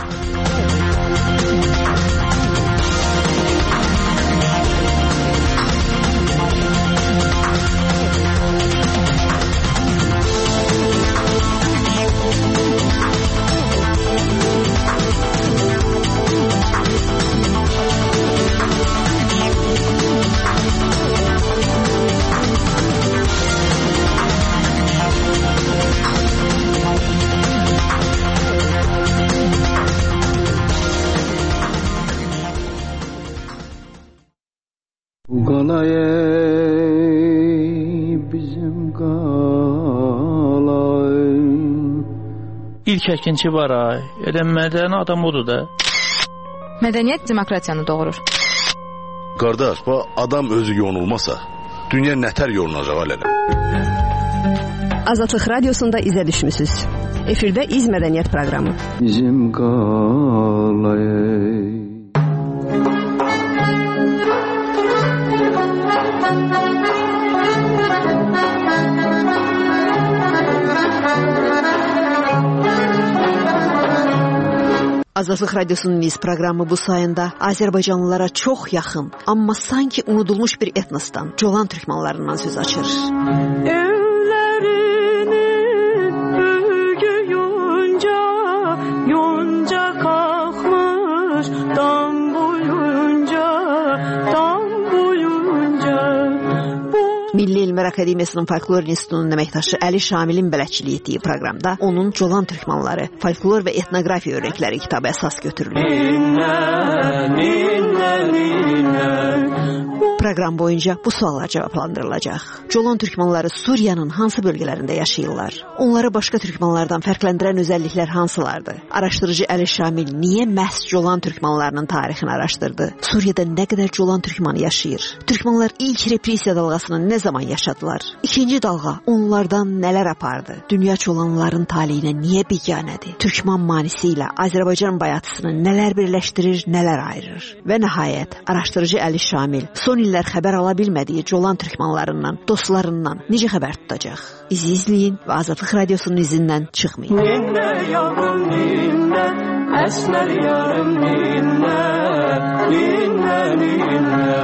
[SPEAKER 11] İlk əkinçi var ay. Elə mədəni adam odur da.
[SPEAKER 12] Mədəniyyət demokratiyanı doğurur.
[SPEAKER 13] Qardaş, bu adam özü yonulmasa, dünya nətər yolunacaq alələ?
[SPEAKER 14] Azadlıq Radiosunda izə düşmüsünüz. Efirdə İz Mədəniyyət proqramı.
[SPEAKER 7] Bizim qalayı.
[SPEAKER 14] Azadlıq Radiosunun İz proqramı bu sayında Azərbaycanlılara çox yaxın, amma sanki unudulmuş bir etnosdan, Colan türkmanlarından söz açır.
[SPEAKER 15] Evlerini bölgü yonca, yonca kalkmış dam boyunca, dam boyunca.
[SPEAKER 14] Milli Elmlər Akademiyasının Folklor İnstitutunun əməkdaşı Əli Şamilin bələdçiliyi etdiyi proqramda onun Colan türkmanları, folklor və etnografiya örnəkləri kitabı əsas götürülür. Proqram boyunca bu suallar cavablandırılacaq. Colan türkmanları Suriyanın hansı bölgələrində yaşayırlar? Onları başqa türkmanlardan fərqləndirən özəlliklər hansılardır? Araşdırıcı Əli Şamil niyə məhz Colan türkmanlarının tarixini araşdırdı? Suriyada nə qədər Colan türkmanı yaşayır? Türkmanlar ilk repressiya dalğasını nə zaman yaşadılar? İkinci dalğa onlardan nələr apardı? Dünya Colanların taleyinə niyə biganədir? Türkman manisi ilə Azərbaycan bayatısını nələr birləşdirir, nələr ayırır? Və nəhayət, araşdırıcı Əli Şamil son illər xəbər ala bilmədiyi Colan türkmanlarından, dostlarından necə xəbər tutacaq? İzi izləyin və Azadlıq Radiosunun izindən çıxmayın.
[SPEAKER 15] Ninlə yavrum ninlə, əsmər yarım ninlə, ninlə ninlə.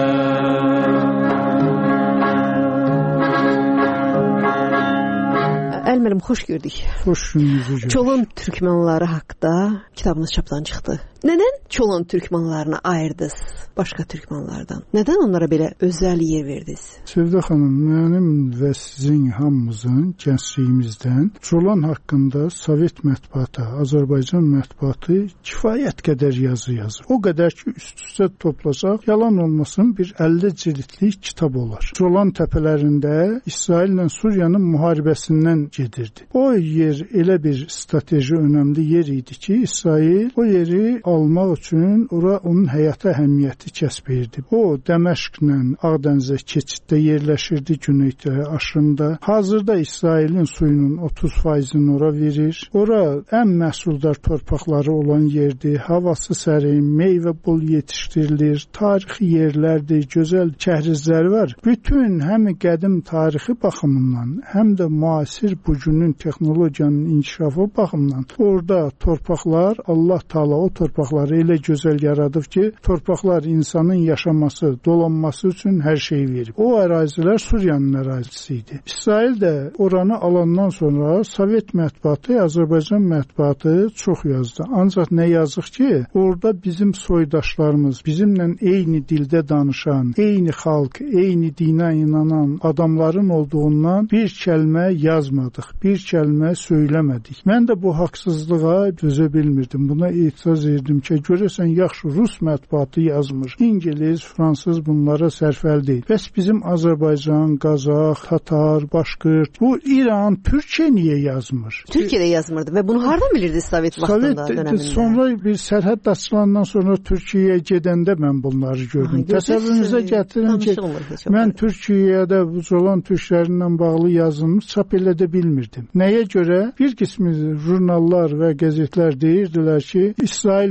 [SPEAKER 14] Elmərim, xoş gördük.
[SPEAKER 2] Xoş gününüzü gördük.
[SPEAKER 14] Colan türkmanları haqqında kitabınız çapdan çıxdı. Nədən Colan türkmanlarını ayırdınız başqa türkmanlardan? Nədən onlara belə özəl yer verdiniz?
[SPEAKER 2] Sevda xanım, mənim və sizin hamımızın gəncliyimizdən Colan haqqında Sovet mətbuatı, Azərbaycan mətbuatı kifayət qədər yazı yazır. O qədər ki, üst-üstə toplasaq, yalan olmasın bir əlli cildlik kitab olar. Colan təpələrində İsraillə Suriyanın müharibəsindən gedirdi. O yer elə bir strateji önəmli yer idi ki, İsrail o yeri almaq üçün ora onun həyata əhəmiyyəti kəsb edirdi. O, Dəməşqlə Ağdənizə keçiddə yerləşirdi, güneydə, aşırımda. Hazırda İsrailin suyunun otuz faizini ora verir. Ora ən məhsuldar torpaqları olan yerdir. Havası sərin, meyvə bol yetişdirilir. Tarixi yerlərdir, gözəl kəhrizləri var. Bütün həm qədim tarixi baxımından, həm də müasir bugünün texnologiyanın inkişafı baxımından orada torpaqlar, Allah Taala o torpaqları elə gözəl yaradıb ki, torpaqlar insanın yaşaması, dolanması üçün hər şey verib. O ərazilər Suriyanın ərazisi idi. İsrail də oranı alandan sonra Sovet mətbuatı, Azərbaycan mətbuatı çox yazdı. Ancaq nə yazıq ki, orada bizim soydaşlarımız, bizimlə eyni dildə danışan, eyni xalq, eyni dinə inanan adamların olduğundan bir kəlmə yazmadıq, bir kəlmə söyləmədik. Mən də bu haqsızlığa dözə bilmirdim. Buna etiraz edirdim ki, görəsən yaxşı Rus mətbuatı yazmır. İngiliz, Fransız bunlara sərfəl deyil. Bəs bizim Azərbaycan, Qazax, Tatar, Başqırt, bu İran, Türkiyə niyə yazmır?
[SPEAKER 14] Türkiyədə yazmırdı və bunu hardan bilirdiniz Sovet vaxtında, dönəmində?
[SPEAKER 2] Sonra bir sərhəd açılandan sonra Türkiyəyə gedəndə mən bunları gördüm. Təsəvvürünüzə gətirin ki, mən Türkiyədə bu Colan türklərindən bağlı yazılmış çap elədə bilmirdim. Nəyə görə? Bir qismi jurnallar və qəzetlər deyirdilər ki, İsraillə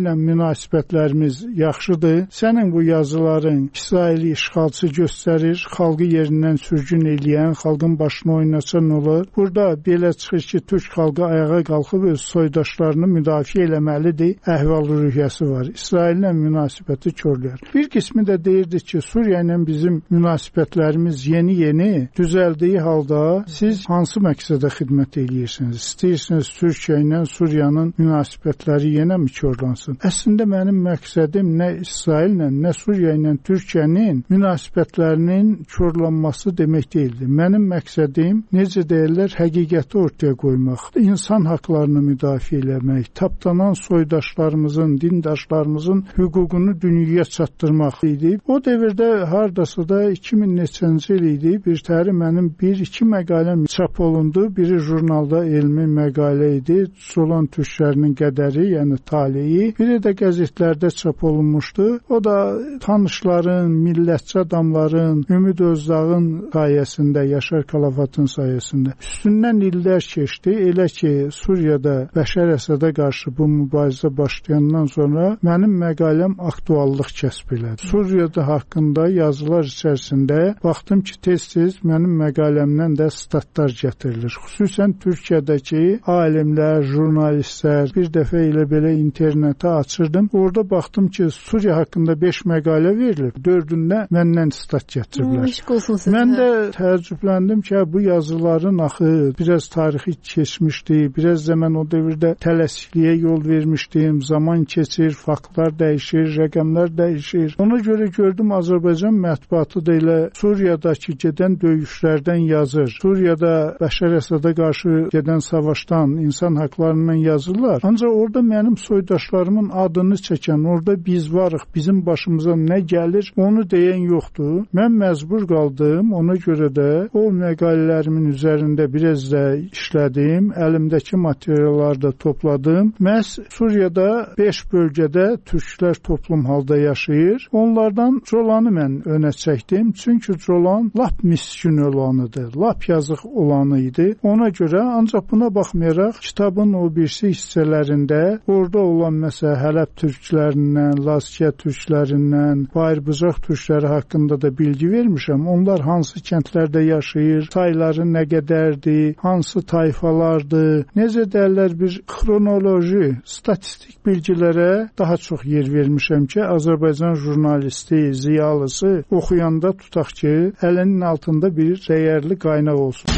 [SPEAKER 16] ilə münasibətlərimiz yaxşıdır. Sənin bu yazıların İsraili işğalçı göstərir, xalqı yerindən sürgün eləyən, xalqın başına oynasan olur. Burada belə çıxır ki, türk xalqı ayağa qalxıb öz soydaşlarını müdafiə eləməlidir, əhval-ruhiyyəsi var. İsraillə münasibəti körləyər. Bir qismi də deyirdi ki, Suriya ilə bizim münasibətlərimiz yeni-yeni düzəldiyi halda siz hansı məqsədə xidmət eləyirsiniz? İstəyirsiniz Türkiyə ilə Suriyanın münasibətləri yenə mi körlansın? Əslində mənim məqsədim nə İsraillə, nə Suriya ilə Türkiyənin münasibətlərinin körlanması demək deyildi. Mənim məqsədim, necə deyirlər, həqiqəti ortaya qoymaq, insan haqlarını müdafiə eləmək, tapdanan soydaşlarımızın, dindaşlarımızın hüququnu dünyaya çatdırmaq idi. O dövrdə hardasa da iki min neçənci il idi, bir təri mənim bir-iki məqaləm çap olundu. Biri jurnalda elmi məqalə idi, Colan türklərinin qədəri, yəni taleyi. Biri də qəzetlərdə çap olunmuşdu. O da tanışların, millətçi adamların, Ümid Özdağın sayəsində, Yaşar Kalafatın sayəsində. Üstündən illər keçdi. Elə ki, Suriyada Bəşər Əsədə qarşı bu mübarizə başlayandan sonra mənim məqaləm aktuallıq kəsb elədi. Suriyada haqqında yazılar içərisində baxdım ki, tez-tez mənim məqaləmdən də statlar gətirilir. Xüsusən Türkiyədəki alimlər, jurnalistlər, bir dəfə elə belə internetə açırdım. Orada baxdım ki, Suriya haqqında beş məqalə verilib. Dördündə məndən stat gətiriblər. Mən də təəccübləndim ki, bu yazıların axı biraz tarixi keçmişdi, biraz da mən o dövrdə tələsikliyə yol vermişdim. Zaman keçir, faktlar dəyişir, rəqəmlər dəyişir. Ona görə gördüm Azərbaycan mətbuatı da elə Suriyadakı gedən döyüşlərdən yazır. Suriyada Bəşər Əsədə qarşı gedən savaşdan, insan haqlarından yazırlar. Ancaq orada mənim soydaşlarımın adını çəkən, orada biz varıq, bizim başımıza nə gəlir, onu deyən yoxdur. Mən məcbur qaldım, ona görə də o məqalələrimin üzərində biraz da işlədim, əlimdəki materialları da topladım. Məhz Suriyada beş bölgədə türklər toplum halda yaşayır. Onlardan Colanı mən önə çəkdim. Çünki Colan lap miskin olanıdır, lap yazıq olanı idi. Ona görə ancaq buna baxmayaraq kitabın o birisi hissələrində orada olan məsələ Hələb türklərindən, Laskiya türklərindən, Bayırbucaq türkləri haqqında da bilgi vermişəm. Onlar hansı kəndlərdə yaşayır, sayları nə qədərdir, hansı tayfalardır, necə dərlər bir xronoloji, statistik bilgilərə daha çox yer vermişəm ki, Azərbaycan jurnalisti, ziyalısı oxuyanda tutaq ki, əlinin altında bir dəyərli qaynaq olsun.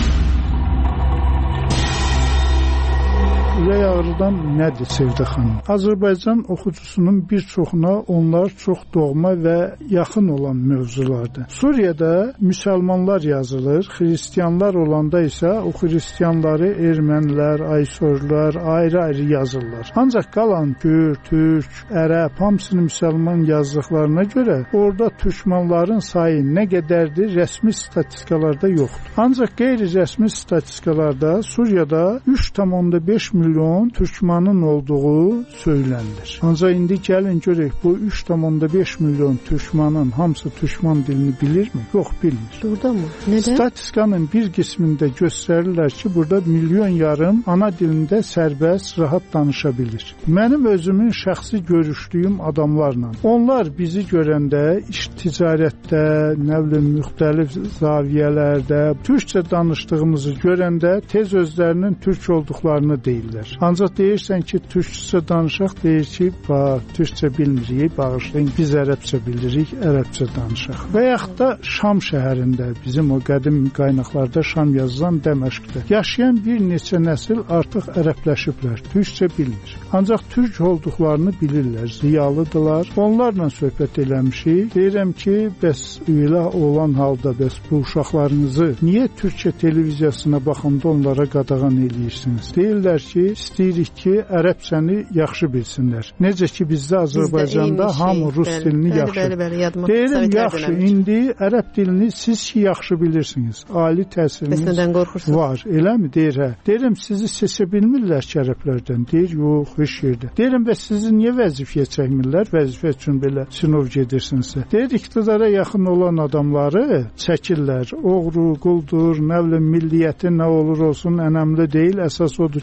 [SPEAKER 16] Ürək ağrıdan nədir Sevdə xanım? Azərbaycan oxucusunun bir çoxuna onlar çox doğma və yaxın olan mövzulardır. Suriyada müsəlmanlar yazılır, xristianlar olanda isə o xristianları ermənilər, aysorlar ayrı-ayrı yazırlar. Ancaq qalan Kürt, Türk, Ərəb hamısını müsəlman yazdıqlarına görə orada türkmanların sayı nə qədərdir rəsmi statistikalarda yoxdur. Ancaq qeyri-rəsmi statistikalarda Suriyada üç tam beş milyon türkmanın olduğu söylənilir. Ancaq indi gəlin görək, bu üç tam beş milyon türkmanın hamısı türkman dilini bilirmi? Yox, bilmir.
[SPEAKER 14] Burada mı? Nədən?
[SPEAKER 16] Statistikanın bir qismində göstərirlər ki, burada milyon yarım ana dilində sərbəst, rahat danışa bilir. Mənim özümün şəxsi görüşdüyüm adamlarla, onlar bizi görəndə iş ticarətdə, nə bilim, müxtəlif zaviyələrdə türkçə danışdığımızı görəndə tez özlərinin türk olduqlarını deyirlər. Ancaq deyirsən ki, türkçə danışaq, deyir ki, bax, türkçə bilmirik, bağışlayın, biz ərəbcə bilirik, ərəbcə danışaq. Və yaxud da Şam şəhərində, bizim o qədim qaynaqlarda Şam yazılan Dəməşqdə yaşayan bir neçə nəsil artıq ərəbləşiblər, türkçə bilmir. Ancaq türk olduqlarını bilirlər, ziyalıdırlar. Onlarla söhbət eləmişik. Deyirəm ki, bəs elə olan halda, bəs bu uşaqlarınızı niyə Türkiyə televiziyasına baxanda onlara qadağan eləyirsiniz? Deyirlər ki, istəyirik ki, ərəbcəni yaxşı bilsinlər. Necə ki, bizdə Azərbaycanda hamı rus dilini yaxşı. Deyirəm, yaxşı, indi ərəb dilini siz ki, yaxşı bilirsiniz. Ali təsiriniz var, eləmi? Deyir, hə. Deyirəm, sizi seçə bilmirlər ki, ərəblərdən. Deyir, yox, heç yerdə. Deyirəm, bəs sizi niyə vəzifəyə çəkmirlər? Vəzifə üçün belə sinov gedirsinizsə. Deyir, iqtidara yaxın olan adamları çəkirlər. Oğru, quldur, nə bilim, milliyyəti nə olur olsun, önəmli deyil. Əsas odur ki, onlar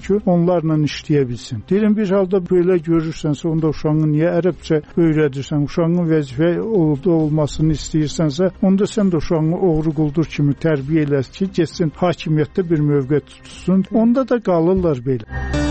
[SPEAKER 16] onlarla işləyə bilsin. Deyirəm, bir halda belə görürsənsə, onda uşağını niyə ərəbcə öyrədirsən? Uşağın vəzifə olmasını istəyirsənsə, onda sən də uşağını oğru quldur kimi tərbiyə eləsin ki, getsin hakimiyyətdə bir mövqe tutsun. Onda da qalırlar belə.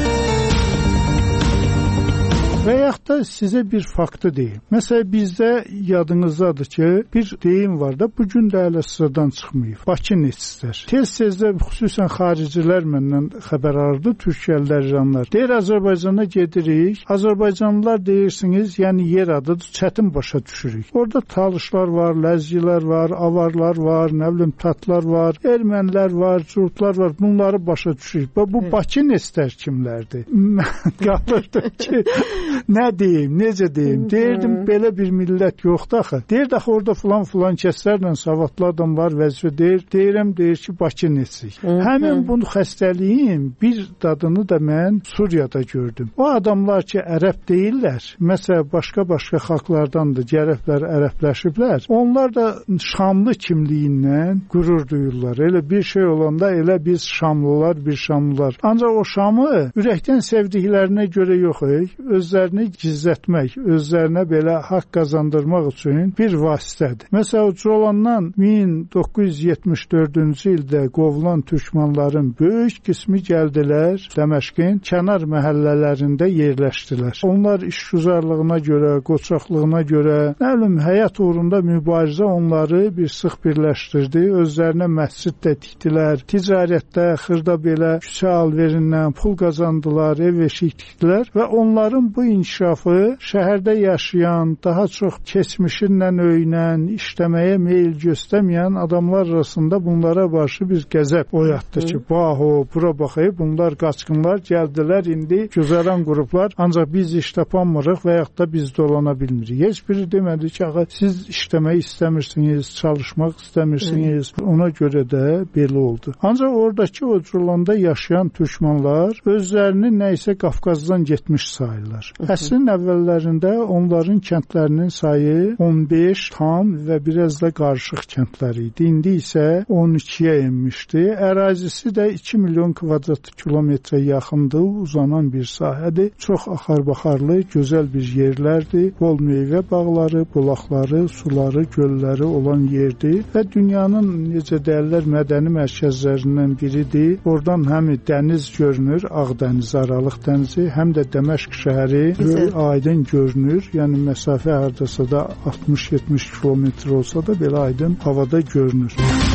[SPEAKER 16] Və yaxud da sizə bir faktı deyim. Məsələn, bizdə yadınızdadır ki, bir deyim var da, bugün də hələ sıradan çıxmayıb. Bakı neçistər. Tez-tez də xüsusən xaricilər məndən xəbər alırdı, Türkiyəlilər, İranlar. Deyir, Azərbaycana gedirik. Azərbaycanlılar deyirsiniz, yəni yer adıdır, çətin başa düşürük. Orada talışlar var, ləzgilər var, avarlar var, nə bilim, tatlar var, ermənilər var, curtlar var. Bunları başa düşürük. Və bu Bakı neçistər kimlərdir? Qalırdı ki, nə deyim, necə deyim? Deyirdim, belə bir millət yoxdur axı. Deyirdi, axı orada filan-filan kəslərlə savadlı adam var, vəzifə deyir. Deyirəm, deyir ki, Bakı neçik. Həmin bu xəstəliyin bir dadını da mən Suriyada gördüm. O adamlar ki, ərəb deyirlər, məsələn, başqa-başqa xalqlardandır, gərəflər, ərəbləşiblər. Onlar da Şamlı kimliyindən qürur duyurlar. Elə bir şey olanda, elə biz Şamlılar, bir Şamlılar. Ancaq o Şamı ürəkdən sevdiklərinə görə yox, özləri gizlətmək, özlərinə belə haqq qazandırmaq üçün bir vasitədir. Məsələn, Colandan min doqquz yüz yetmiş dördüncü ildə qovulan türkmanların böyük qismi gəldilər Dəməşqin kənar məhəllələrində yerləşdilər. Onlar işgüzarlığına görə, qoçaqlığına görə, nə bilim, həyat uğrunda mübarizə onları bir sıx birləşdirdi. Özlərinə məscid də tikdilər, ticarətdə, xırda belə küçə alverindən pul qazandılar, ev eşik tikdilər və onların bu inkişafı şəhərdə yaşayan, daha çox keçmişinlə öyünən, işləməyə meyil göstərməyən adamlar arasında bunlara qarşı bir qəzəb oyatdı ki, baho, bura baxayıb, bunlar qaçqınlar gəldilər, indi güzəran qruplar, ancaq biz iş tapanmırıq və yaxud da biz dolana bilmirik. Heç biri demədi ki, ağa, siz işləmək istəmirsiniz, çalışmaq istəmirsiniz, ona görə də belə oldu. Ancaq oradakı o Culanda yaşayan türkmanlar özlərini nəysə Qafqazdan getmiş sayırlar. Əsrin əvvəllərində onların kəndlərinin sayı on beş tam və biraz da qarışıq kəndlər idi. İndi isə on ikiyə enmişdi. Ərazisi də iki milyon kvadrat kilometrə yaxındır, uzanan bir sahədir. Çox axar-baxarlı, gözəl bir yerlərdir. Bol meyvə bağları, bulaqları, suları, gölləri olan yerdir və dünyanın, necə deyirlər, mədəni mərkəzlərindən biridir. Oradan həm dəniz görünür, Ağdəniz, Aralıq dənizi, həm də Dəməşq şəhəri aydın görünür. Yəni məsafə hardasa da altmış yetmiş kilometr olsa da belə aydın havada görünür.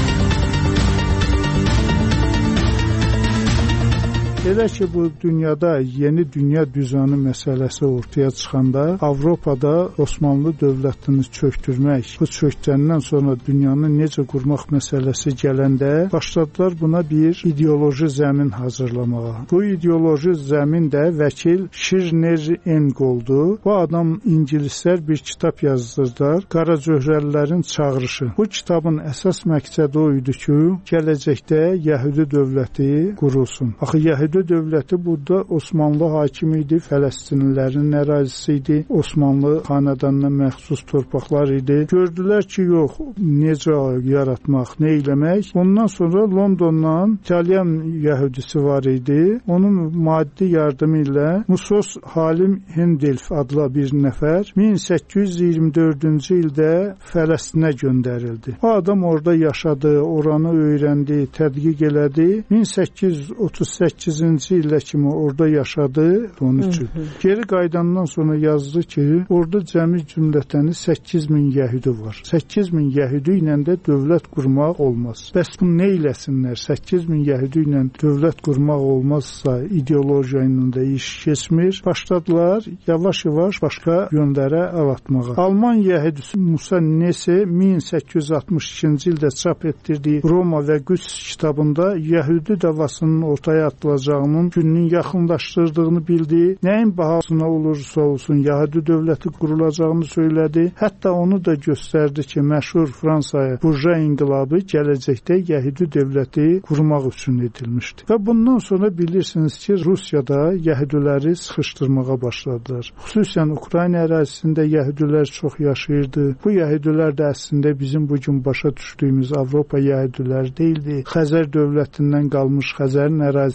[SPEAKER 16] Elə ki, bu dünyada yeni dünya düzəni məsələsi ortaya çıxanda Avropada Osmanlı dövlətini çöktürmək, bu çökdəndən sonra dünyanı necə qurmaq məsələsi gələndə başladılar buna bir ideoloji zəmin hazırlamağa. Bu ideoloji zəmin də vəkil Şirner-Eng oldu. Bu adam ingilislər bir kitab yazdırdılar, Qaracöhrəlilərin çağırışı. Bu kitabın əsas məqsədi o idi ki, gələcəkdə Yəhudi dövləti qurulsun. Axı Yəhudi dövləti burada Osmanlı hakimi idi, Fələstinlilərin ərazisi idi, Osmanlı xanədanına məxsus torpaqlar idi. Gördülər ki, yox, necə yaratmaq, nə eləmək. Ondan sonra Londondan İtalyan yəhudisi var idi. Onun maddi yardımı ilə Musos Halim Hendelf adlı bir nəfər min səkkiz yüz iyirmi dördüncü ildə Fələstinə göndərildi. O adam orada yaşadı, oranı öyrəndi, tədqiq elədi. min səkkiz yüz otuz səkkiz illə kimi orada yaşadı onun üçün. Hı -hı. Geri qaydandan sonra yazdı ki, orada cəmi cümlətəni səkkiz min yəhudi var. səkkiz min yəhudi ilə də dövlət qurmaq olmaz. Bəs bunu nə eləsinlər? səkkiz min yəhudi ilə dövlət qurmaq olmazsa ideologiya ilə də iş keçmir. Başladılar yavaş-yavaş başqa yönlərə əl atmağa. Alman yəhudisi Musa Nese min səkkiz yüz altmış ikinci ildə çap etdirdiyi Roma və Qüds kitabında yəhudi davasının ortaya atılacağını, gününün yaxınlaşdırdığını bildi. Nəyin bahasına olursa olsun Yəhudi dövləti qurulacağını söylədi. Hətta onu da göstərdi ki, məşhur Fransaya burja inqilabı gələcəkdə Yəhudi dövləti qurmaq üçün edilmişdi. Və bundan sonra bilirsiniz ki, Rusiyada Yəhudiləri sıxışdırmağa başladılar. Xüsusən Ukrayna ərazisində Yəhudilər çox yaşayırdı. Bu Yəhudilər də əslində bizim bugün başa düşdüyümüz Avropa Yəhudilər deyildi. Xəzər dövlətindən qalmış Xəzərin ərazisində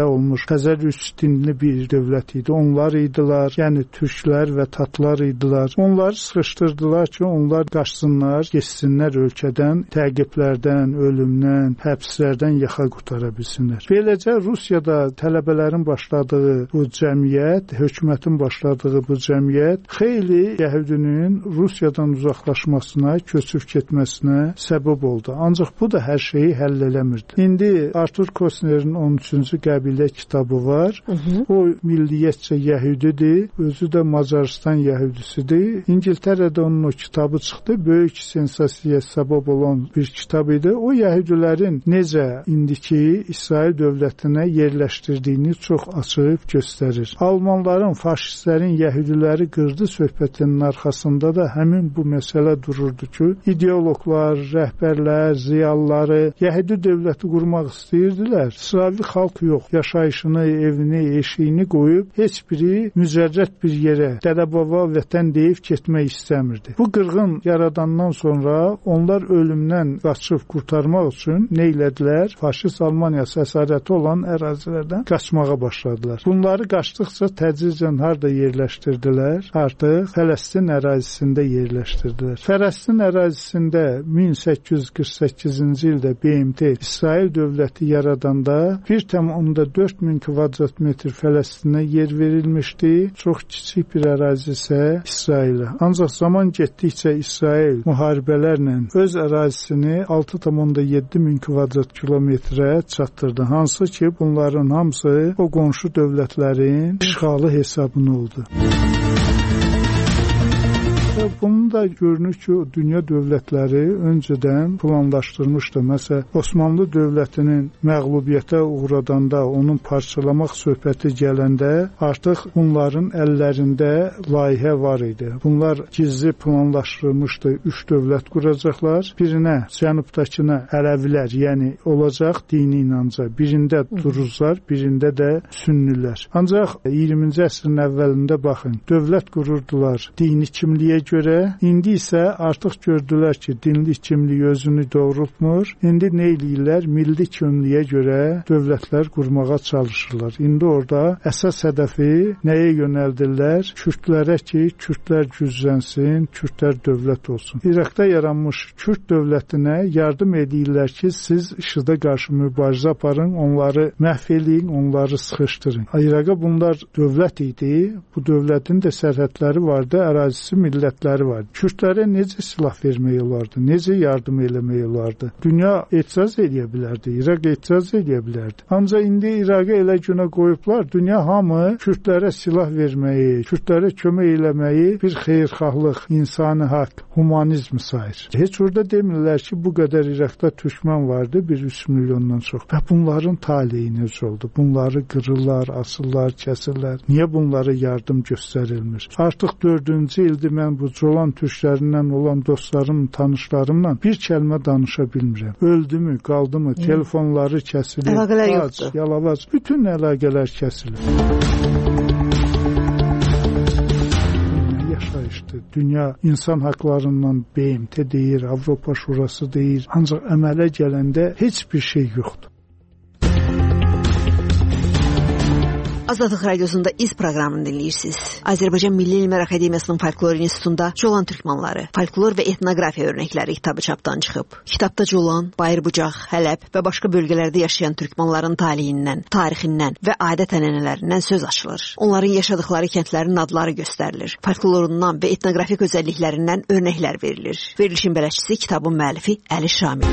[SPEAKER 16] olmuş Xəzər üç dinli bir dövlət idi. Onlar idilər, yəni türklər və tatlar idilər. Onları sıxışdırdılar ki, onlar qaçsınlar, geçsinlər ölkədən, təqiblərdən, ölümdən, həbslərdən yaxa qutara bilsinlər. Beləcə Rusiyada tələbələrin başladığı bu cəmiyyət, hökumətin başladığı bu cəmiyyət xeyli yəhudinin Rusiyadan uzaqlaşmasına, köçüb getməsinə səbəb oldu. Ancaq bu da hər şeyi həll eləmirdi. İndi Artur Kosnerin on üçüncü qəbilə kitabı var. Hı -hı. O milliyyətcə yəhudidir, özü də Macaristan yəhudisidir. İngiltərədə onun o kitabı çıxdı. Böyük sensasiyaya səbəb olan bir kitab idi. O yəhudilərin necə indiki İsrail dövlətinə yerləşdirdiyini çox açıq göstərir. Almanların, faşistlərin yəhudiləri qırdı söhbətinin arxasında da həmin bu məsələ dururdu ki, ideoloqlar, rəhbərlər, ziyalıları yəhudi dövləti qurmaq istəyirdilər. İsrail xalq yox, yaşayışını, evini, eşiyini qoyub heç biri mücərrət bir yerə, dədəbaba vətən deyib getmək istəmirdi. Bu qırğın yaradandan sonra onlar ölümdən qaçıb qurtarmaq üçün nə elədilər? Faşist Almaniyası əsarəti olan ərazilərdən qaçmağa başladılar. Bunları qaçdıqca tədricən harda yerləşdirdilər? Artıq Fələstin ərazisində yerləşdirdilər. Fələstin ərazisində min səkkiz yüz qırx səkkizinci ildə B M T İsrail dövləti yaradanda bir tam dörd min kvadrat metr Fələstinə yer verilmişdi. Çox kiçik bir ərazi isə İsrailə. Ancaq zaman getdikcə İsrail müharibələrlə öz ərazisini altı tam yeddi min kvadrat kilometrə çatdırdı. Hansı ki, bunların hamısı o qonşu dövlətlərin işğalı hesabına oldu. Bunu da görünür ki, dünya dövlətləri öncədən planlaşdırmışdı. Məsələn, Osmanlı dövlətinin məğlubiyyətə uğradanda, onun parçalamaq söhbəti gələndə artıq bunların əllərində layihə var idi. Bunlar gizli planlaşdırmışdı. Üç dövlət quracaqlar. Birinə, cənubdakına Ərəvilər, yəni olacaq dini inanca. Birində Duruzlar, birində də Sünnilər. Ancaq iyirminci əsrin əvvəlində baxın, dövlət qururdular dini kimliyə görə. İndi isə artıq gördülər ki, dinli kimlik özünü doğrultmur. İndi nə eləyirlər? Milli kimliyə görə dövlətlər qurmağa çalışırlar. İndi orada əsas hədəfi nəyə yönəldirlər? Kürdlərə ki, kürdlər güclənsin, kürdlər dövlət olsun. İraqda yaranmış Kürd dövlətinə yardım edirlər ki, siz IŞİD-ə qarşı mübarizə aparın, onları məhv eləyin, onları sıxışdırın. İraqa bunlar dövlət idi. Bu dövlətin də sərhədləri vardı, ərazisi millətləri var. Kürdlərə necə silah vermək olardı? Necə yardım eləmək olardı? Dünya etiraz edə bilərdi, İraq etiraz edə bilərdi. Ancaq indi İraqa elə günə qoyublar, dünya hamı Kürdlərə silah verməyi, Kürdlərə kömək eləməyi bir xeyirxahlıq, insani haqq, humanizm sayır. Heç orada demirlər ki, bu qədər İraqda türkmən vardı, bir üç milyondan çox. Və bunların taleyi necə oldu? Bunları qırırlar, asırlar, kəsirlər. Niyə bunlara yardım göstərilmir? Artıq dördüncü ildir mən bu Colan türklərindən olan dostlarım, tanışlarımla bir kəlmə danışa bilmirəm. Öldümü, qaldımı, hmm. telefonları kəsilir,
[SPEAKER 14] əlaqələr yoxdur.
[SPEAKER 16] Yalavac, bütün əlaqələr kəsilir. Yaşayışdır. Dünya insan haqlarından B M T deyir, Avropa Şurası deyir. Ancaq əmələ gələndə heç bir şey yoxdur.
[SPEAKER 14] Azadlıq Radiosunda İz proqramını dinləyirsiniz. Azərbaycan Milli Elmlər Akademiyasının Folklor İnstitutunda Colan Türkmanları, folklor və etnografiya örnəkləri kitabı çapdan çıxıb. Kitabda Colan, Bayırbucaq, Hələb və başqa bölgələrdə yaşayan türkmanların talihindən, tarixindən və adət-ənənələrindən söz açılır. Onların yaşadıkları kəndlərin adları göstərilir. Folklorundan və etnografik özəlliklərindən örnəklər verilir. Verilişin bələdçisi kitabın müəllifi Əli Şamil.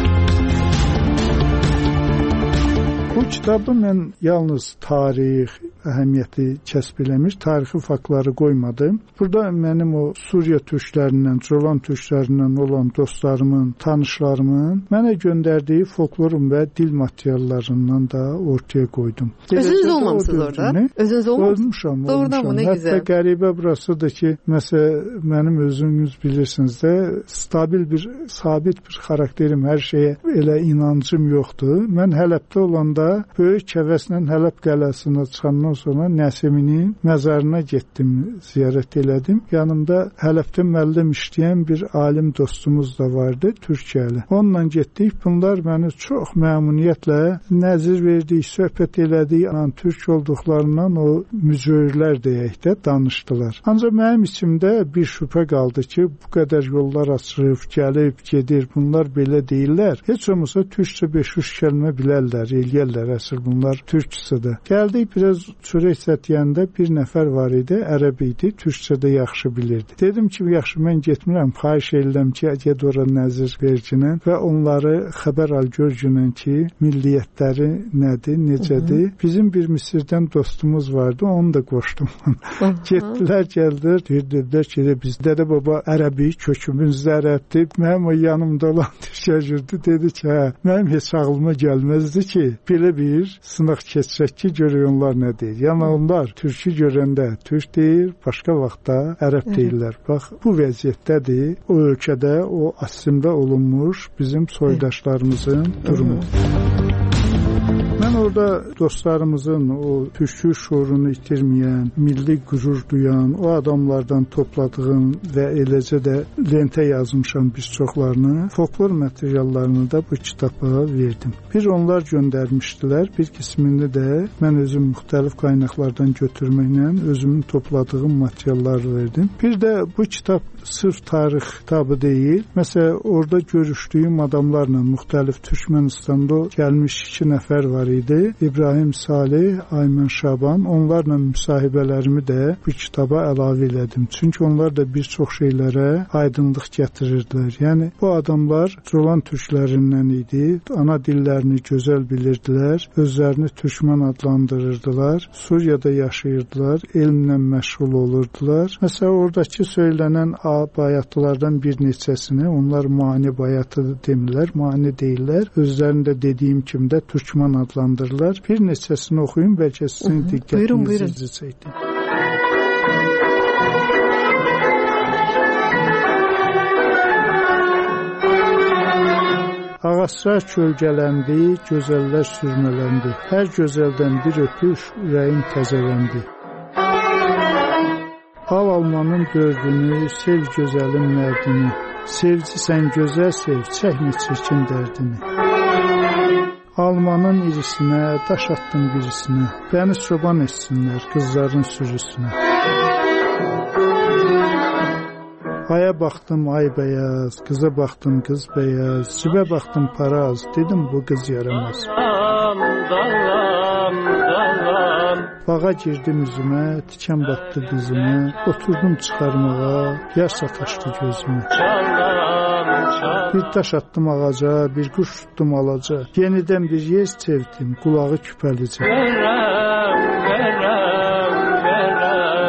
[SPEAKER 16] Bu kitabı mən yalnız tarix əhəmiyyəti kəsb eləmiş, tarixi faktları qoymadım. Burada mənim o Suriya türklərindən, Colan türklərindən olan dostlarımın, tanışlarımın mənə göndərdiyi folklorun və dil materiallarından da ortaya qoydum.
[SPEAKER 12] Özünüz olmamışsınız orada? Özünüz olmamışsınız?
[SPEAKER 16] Olmuşam,
[SPEAKER 12] Doğrudan mı? Ne
[SPEAKER 16] Hətta
[SPEAKER 12] güzel.
[SPEAKER 16] Hətta qəribə burasıdır ki, məsələn, mənim özünüz bilirsiniz də, stabil bir, sabit bir xarakterim, hər şeyə elə inancım yoxdur. Mən Hələbdə olanda böyük həvəslə Hələb qələsinə çıxandan sonra Nəsiminin məzarına getdim, ziyarət elədim. Yanımda Hələbdə müəllim işləyən bir alim dostumuz da vardı, Türkiyəli. Onunla getdik. Bunlar məni çox məmnuniyyətlə nəzir verdik, söhbət elədik. An türk olduqlarından o mücöyürlər deyək də danışdılar. Ancaq mənim içimdə bir şübhə qaldı ki, bu qədər yollar açılıb, gəlib, gedir. Bunlar belə deyirlər. Heç olmasa türkçə beş üç kəlmə bilərlər, eləyərlər. Əsl bunlar türkçədə. Gəldik, biraz çörək sətiyəndə bir nəfər var idi, ərəb idi, türkçədə yaxşı bilirdi. Dedim ki, yaxşı, mən getmirəm, xahiş edirəm ki, get ora nəzir verginən və onları xəbər al görgünən ki, milliyyətləri nədir, necədir. Hı -hı. Bizim bir Misirdən dostumuz vardı, onu da qoşdum. Getdilər, gəldilər, dedilər ki, biz Dədə Baba ərəbi, kökümüzdə ərəbdir. Mənim o yanımda olan türkçəcürdü, dedi ki, hə, mənim heç ağlıma gəlməzdi ki, belə bir sınaq keçsək ki, görək onlar nə deyir. Yəni onlar türkü görəndə türk deyir, başqa vaxtda ərəb deyirlər. Bax, bu vəziyyətdədir o ölkədə, o asimdə olunmuş bizim soydaşlarımızın durumu. Mən orada dostlarımızın o türkü şuurunu itirməyən, milli qürur duyan, o adamlardan topladığım və eləcə də lentə yazmışam biz çoxlarını, folklor materiallarını da bu kitaba verdim. Bir onlar göndərmişdilər, bir qismini də mən özüm müxtəlif qaynaqlardan götürməklə özümün topladığım materialları verdim. Bir də bu kitab sırf tarix kitabı deyil. Məsələn, orada görüşdüyüm adamlarla müxtəlif Türkmənistanda gəlmiş iki nəfər var idi. İbrahim Salih, Aymən Şaban. Onlarla müsahibələrimi də bu kitaba əlavə elədim. Çünki onlar da bir çox şeylərə aydınlıq gətirirdilər. Yəni, bu adamlar Colan türklərindən idi. Ana dillərini gözəl bilirdilər. Özlərini türkmən adlandırırdılar. Suriyada yaşayırdılar. Elmlə məşğul olurdular. Məsələn, oradakı söylənən bayatlılardan bir neçəsini, onlar mani bayatı demirlər, mani deyirlər. Özlərində dediyim kimi də türkmən adlandırırlar. Bir neçəsini oxuyun, bəlkə sizin diqqətinizi çəkdim. Ağaclar kölgələndi, gözəllər sürmələndi. Hər gözəldən bir öpüş, ürəyim təzələndi. Al almanın dördünü, sev gözəlin mərdini. Sevci sən gözəl sev, çəkmə çirkin dərdini. Almanın irisinə, daş attım birisinə. Bəni çoban etsinlər qızların sürüsünə. Aya baxdım ay bəyaz, qıza baxdım qız bəyaz, cibə baxdım paraz, dedim bu qız yaramaz. Bağa girdim üzümə, tikan batdı dizimə, oturdum çıxarmağa, yaş sataşdı gözümə. Bir daş attım ağaca, bir quş tuttum alaca, yenidən bir yer sevdim, qulağı küpəlicə. Verəm, verəm, verəm,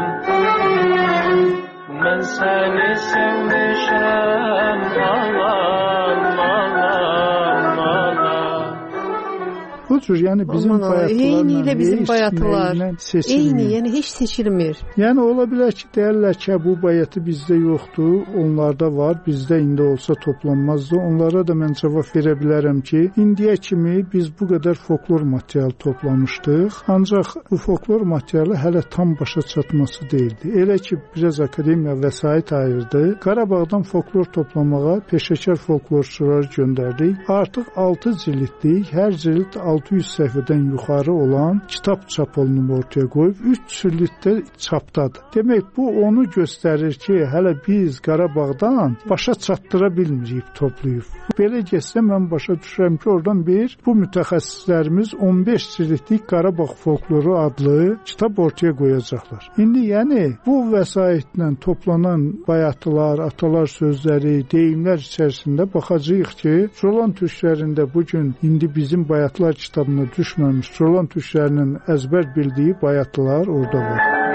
[SPEAKER 16] mən səni sevmişəm, alam, alam, alam. Bu cür, yəni bizim
[SPEAKER 12] Aman
[SPEAKER 16] bayatlarla
[SPEAKER 12] eyni ilə bizim bayatlar eyni, yəni heç seçilmir.
[SPEAKER 16] Yəni ola bilər ki, deyərlər ki, bu bayatı bizdə yoxdur, onlarda var, bizdə indi olsa toplanmazdı. Onlara da mən cavab verə bilərəm ki, indiyə kimi biz bu qədər folklor material toplamışdıq, ancaq bu folklor materialı hələ tam başa çatması deyildi. Elə ki, biraz akademiya vəsait ayırdı, Qarabağdan folklor toplamağa peşəkar folklorçular göndərdik. Artıq altı cildlik, hər cild altı yüz səhifədən yuxarı olan kitab çap olunub ortaya qoyub, üç cilddə çapdadır. Demək, bu onu göstərir ki, hələ biz Qarabağdan başa çatdıra bilmirik, toplayıb. Belə getsə, mən başa düşürəm ki, oradan bir, bu mütəxəssislərimiz on beş cildlik Qarabağ folkloru adlı kitab ortaya qoyacaqlar. İndi, yəni, bu vəsaitlə toplanan bayatılar, atalar sözləri, deyimlər içərisində baxacağıq ki, Colan türklərində bugün indi bizim bayatlar kitabına düşməmiş Colan türklərinin əzbər bildiyi bayatlar orada var.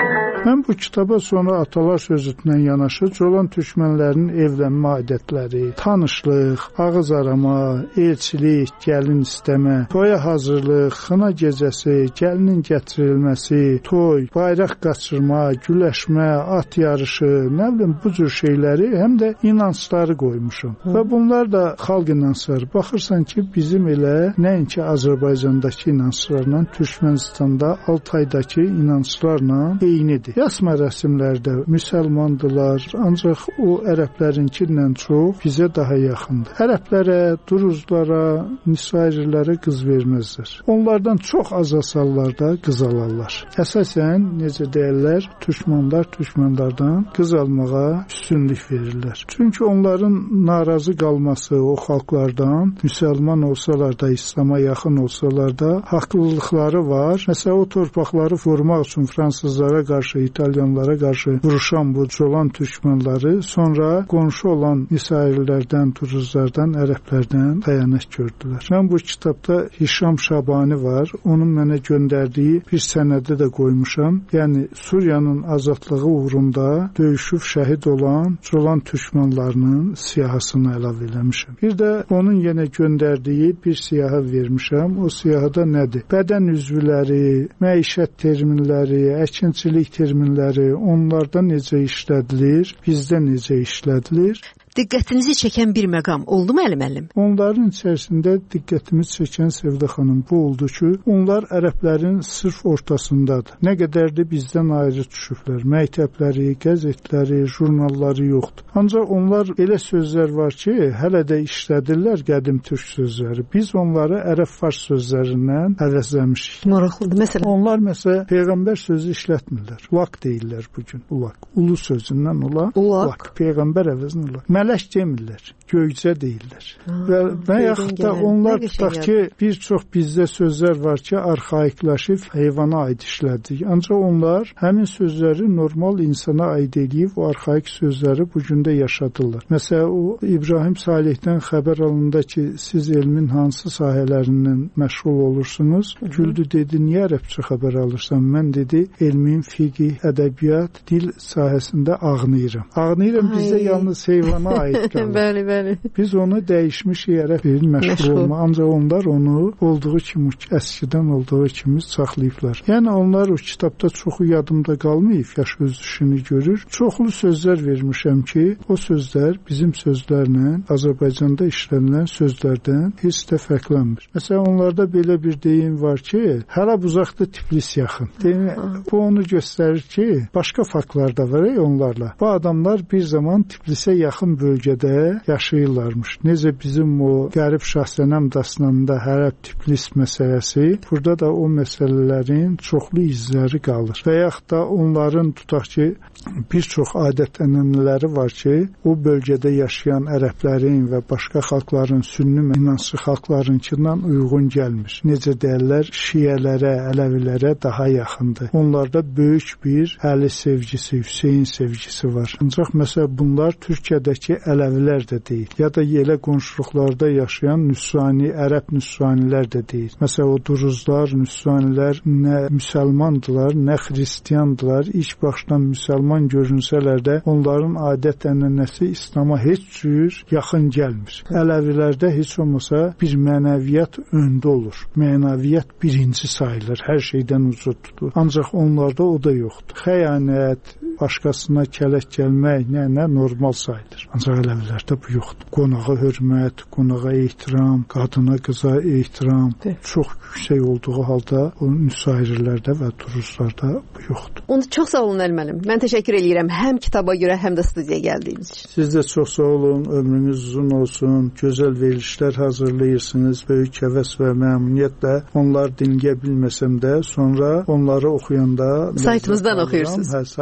[SPEAKER 16] Mən bu kitaba sonra atalar sözündən yanaşı Colan türkmənlərinin evlənmə adətləri, tanışlıq, ağız arama, elçilik, gəlin istəmə, toya hazırlıq, xına gecəsi, gəlinin gətirilməsi, toy, bayraq qaçırma, güləşmə, at yarışı, nə bilim bu cür şeyləri həm də inancları qoymuşam. Hı. Və bunlar da xalq inancları. Baxırsan ki, bizim elə nəinki Azərbaycandakı inanclarla Türkmenistanda Altaydakı inanclarla eynidir. Yas mərasimlərdə müsəlmandılar, ancaq o ərəblərinkilə çox bizə daha yaxındır. Ərəblərə, duruzlara, nisayirlərə qız verməzlər. Onlardan çox az asallarda qız alarlar. Əsasən, necə deyirlər, Türkmenlər Türkmenlərdən qız almağa üstünlük verirlər. Çünki onların narazı qalması o xalqlardan, müsəlman olsalar da, İslam'a yaxın olsalar da, haqlılıqları var. Məsələn, o torpaqları vurmaq üçün fransızlara qarşı, İtalyanlara qarşı vuruşan bu Colan türkmenləri sonra qonşu olan nisayirlərdən, turuzlardan, ərəblərdən dayanış gördülər. Mən bu kitabda Hişam Şabani var. Onun mənə göndərdiyi bir sənədi də qoymuşam. Yəni, Suriyanın azadlığı uğrunda döyüşüb şəhid olan Colan türkmenlərinin siyahısını əlavə eləmişəm. Bir də onun yenə göndərdiyi bir siyahı vermişəm. O siyahıda nədir? Bədən üzvləri, məişət terminləri, əkinçilik terminləri, onlarda necə işlədilir, bizdə necə işlədilir?
[SPEAKER 14] Diqqətinizi çəkən bir məqam oldu mu Əli-müəllim?
[SPEAKER 16] Onların içərisində diqqətimiz çəkən Sevdə xanım bu oldu ki, onlar ərəblərin sırf ortasındadır. Nə qədər də bizdən ayrı düşüblər. Məktəbləri, qəzetləri, jurnalları yoxdur. Ancaq onlar elə sözlər var ki, hələ də işlədirlər qədim türk sözləri. Biz onları ərəb-fars sözlərindən əvəzləmişik.
[SPEAKER 14] Maraqlıdır. Məsələn,
[SPEAKER 16] onlar məsələn Peyğəmbər sözü işlətmirlər. Ulaq deyirlər bugün. Ulaq. Ulu sözündən ulaq.
[SPEAKER 14] Ulaq.
[SPEAKER 16] Peyğəmbər əvəzinə ulaq. Mələk demirlər, göycə deyirlər. Ha, və məyəxd da onlar tutaq ki, bir çox bizdə sözlər var ki, arxaiklaşıb heyvana aid işlədik. Ancaq onlar həmin sözləri normal insana aid edib, o arxaik sözləri bugündə yaşadırlar. Məsələn, o İbrahim Salihdən xəbər alında ki, siz elmin hansı sahələrindən məşğul olursunuz? Hı -hı. Güldü dedi, niyə ərəbcə xəbər alırsan? Mən dedi, elmin fiqh, ədəbiyyat, dil sahəsində ağnayıram. Ağnayıram bizdə yalnız heyvana
[SPEAKER 14] bəli, bəli.
[SPEAKER 16] Biz onu dəyişmişik ərəb elin məşğul olma. Ancaq onlar onu olduğu kimi, əskidən olduğu kimi saxlayıblar. Yəni onlar o kitabda çoxu yadımda qalmayıb, yaş öz işini görür. Çoxlu sözlər vermişəm ki, o sözlər bizim sözlərlə Azərbaycanda işlənilən sözlərdən heç də fərqlənmir. Məsələn, onlarda belə bir deyim var ki, hələ uzaqda Tiflis yaxın. Deyim, bu onu göstərir ki, başqa faktlar da var onlarla. Bu adamlar bir zaman Tiflisə yaxın bölgədə yaşayırlarmış. Necə bizim o Qərib Şahsənəm dastanında Hərəb Tiflis məsələsi, burada da o məsələlərin çoxlu izləri qalır. Və yaxud da onların tutaq ki, bir çox adət-ənənələri var ki, o bölgədə yaşayan ərəblərin və başqa xalqların, sünni inanclı xalqlarınkindən uyğun gəlmir. Necə deyirlər, şiyələrə, ələvilərə daha yaxındır. Onlarda böyük bir Əli sevgisi, Hüseyin sevgisi var. Ancaq məsələ bunlar Türkiyədəki Ələvilər də deyil. Ya da elə qonşuluqlarda yaşayan nüsrani, ərəb nüsranilər də deyil. Məsələn, o duruzlar, nüsranilər nə müsəlmandılar, nə xristiyandılar. İlk başdan müsəlman görünsələr də onların adət-ənənəsi İslam'a heç cür yaxın gəlmir. Ələvilərdə heç olmasa bir mənəviyyat öndə olur. Mənəviyyat birinci sayılır, hər şeydən uzaq tutulur. Ancaq onlarda o da yoxdur. Xəyanət, başqasına kələk gəlmək, nə, nə normal sayılır. Ancaq Ələvilərdə bu yoxdur. Qonağa hörmət, qonağa ehtiram, qadına, qıza ehtiram de. Çox yüksək olduğu halda o nüsayirlərdə və turuzlarda bu yoxdur.
[SPEAKER 14] Onu çox sağ olun Əli-müəllim. Mən təşəkkür edirəm həm kitaba görə, həm də studiyaya gəldiyiniz üçün.
[SPEAKER 16] Siz də çox sağ olun, ömrünüz uzun olsun, gözəl verilişlər hazırlayırsınız, böyük həvəs və məmnuniyyətlə. Onlar dinləyə bilməsəm də sonra onları oxuyanda
[SPEAKER 14] saytımızdan oxuyursunuz.
[SPEAKER 16] Hə, saytımızdan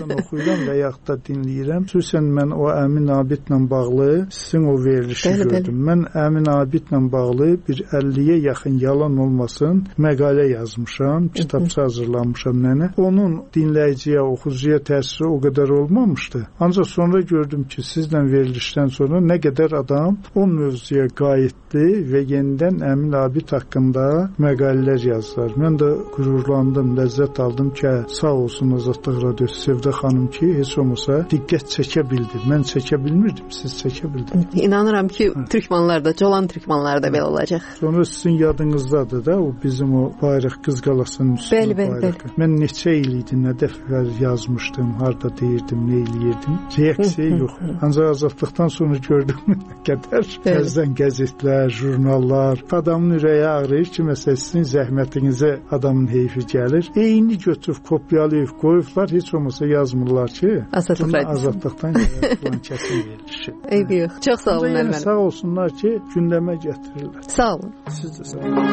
[SPEAKER 16] kitabdan oxuyuram və yaxud da dinləyirəm. Xüsusən mən o Əmin Abidlə bağlı sizin o verilişi bəli, gördüm. Bəli. Mən Əmin Abidlə bağlı bir əlliyə yaxın yalan olmasın məqalə yazmışam, kitabça hazırlamışam nənə. Onun dinləyiciyə, oxucuya təsiri o qədər olmamışdı. Ancaq sonra gördüm ki, sizlə verilişdən sonra nə qədər adam o mövzuya qayıtdı və yenidən Əmin Abid haqqında məqalələr yazdılar. Mən də qürurlandım, ləzzət aldım ki, sağ olsun Azadlıq Radiosu Sevdə xanım ki, heç olmasa diqqət çəkə bildi. Mən çəkə bilmirdim, siz çəkə bildiniz.
[SPEAKER 12] İnanıram ki, hə. Türkmanlarda, Colan Türkmanlarda belə olacaq.
[SPEAKER 16] Sonra sizin yadınızdadır da, o bizim o bayraq Qız Qalasının üstünə bayrağı. Mən neçə il idi, nə dəfə yazmışdım, harada deyirdim, nə eləyirdim. Reaksiya yox. Ancaq azadlıqdan sonra gördüm qədər təzdən qəzetlər, jurnallar, adamın ürəyi ağrıyır ki, məsələ sizin zəhmətinizə adamın heyfi gəlir. Eyni götürüb, kopyalayıb, qoyublar, heç olmasa yazmırlar ki, azadlıqdan gələn kəsin verilişi.
[SPEAKER 12] Eybi yox. Çox sağ olun Əlmən.
[SPEAKER 16] Sağ olsunlar ki, gündəmə gətirirlər.
[SPEAKER 12] Sağ olun.
[SPEAKER 16] Siz də sağ olun.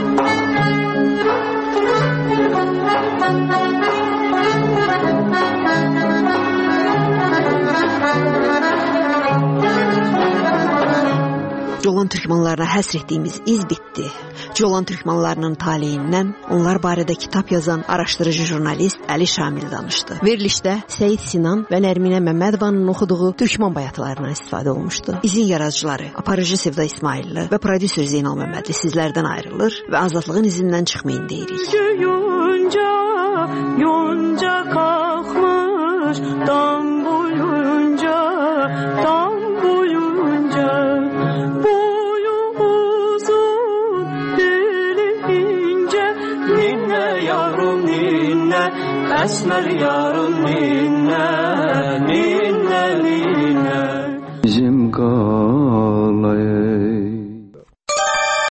[SPEAKER 14] Colan türkmanlarına həsr etdiyimiz iz bitdi. Colan türkmanlarının taleyindən onlar barədə kitab yazan araşdırıcı jurnalist Əli Şamil danışdı. Verilişdə Seyid Sinan və Nərminə Məmmədovanın oxuduğu türkman bayatılarından istifadə olmuşdu. İzin yaradıcıları Aparıcı Sevda İsmailli və prodüser Zeynal Məmmədli sizlərdən ayrılır və azadlığın izindən çıxmayın deyirik.
[SPEAKER 15] Yonca, yonca qalxmış dam boyunca, dam boyunca. Boyu uzun, dili ince, ninne yavrum ninne, esmer yarım ninne, ninne.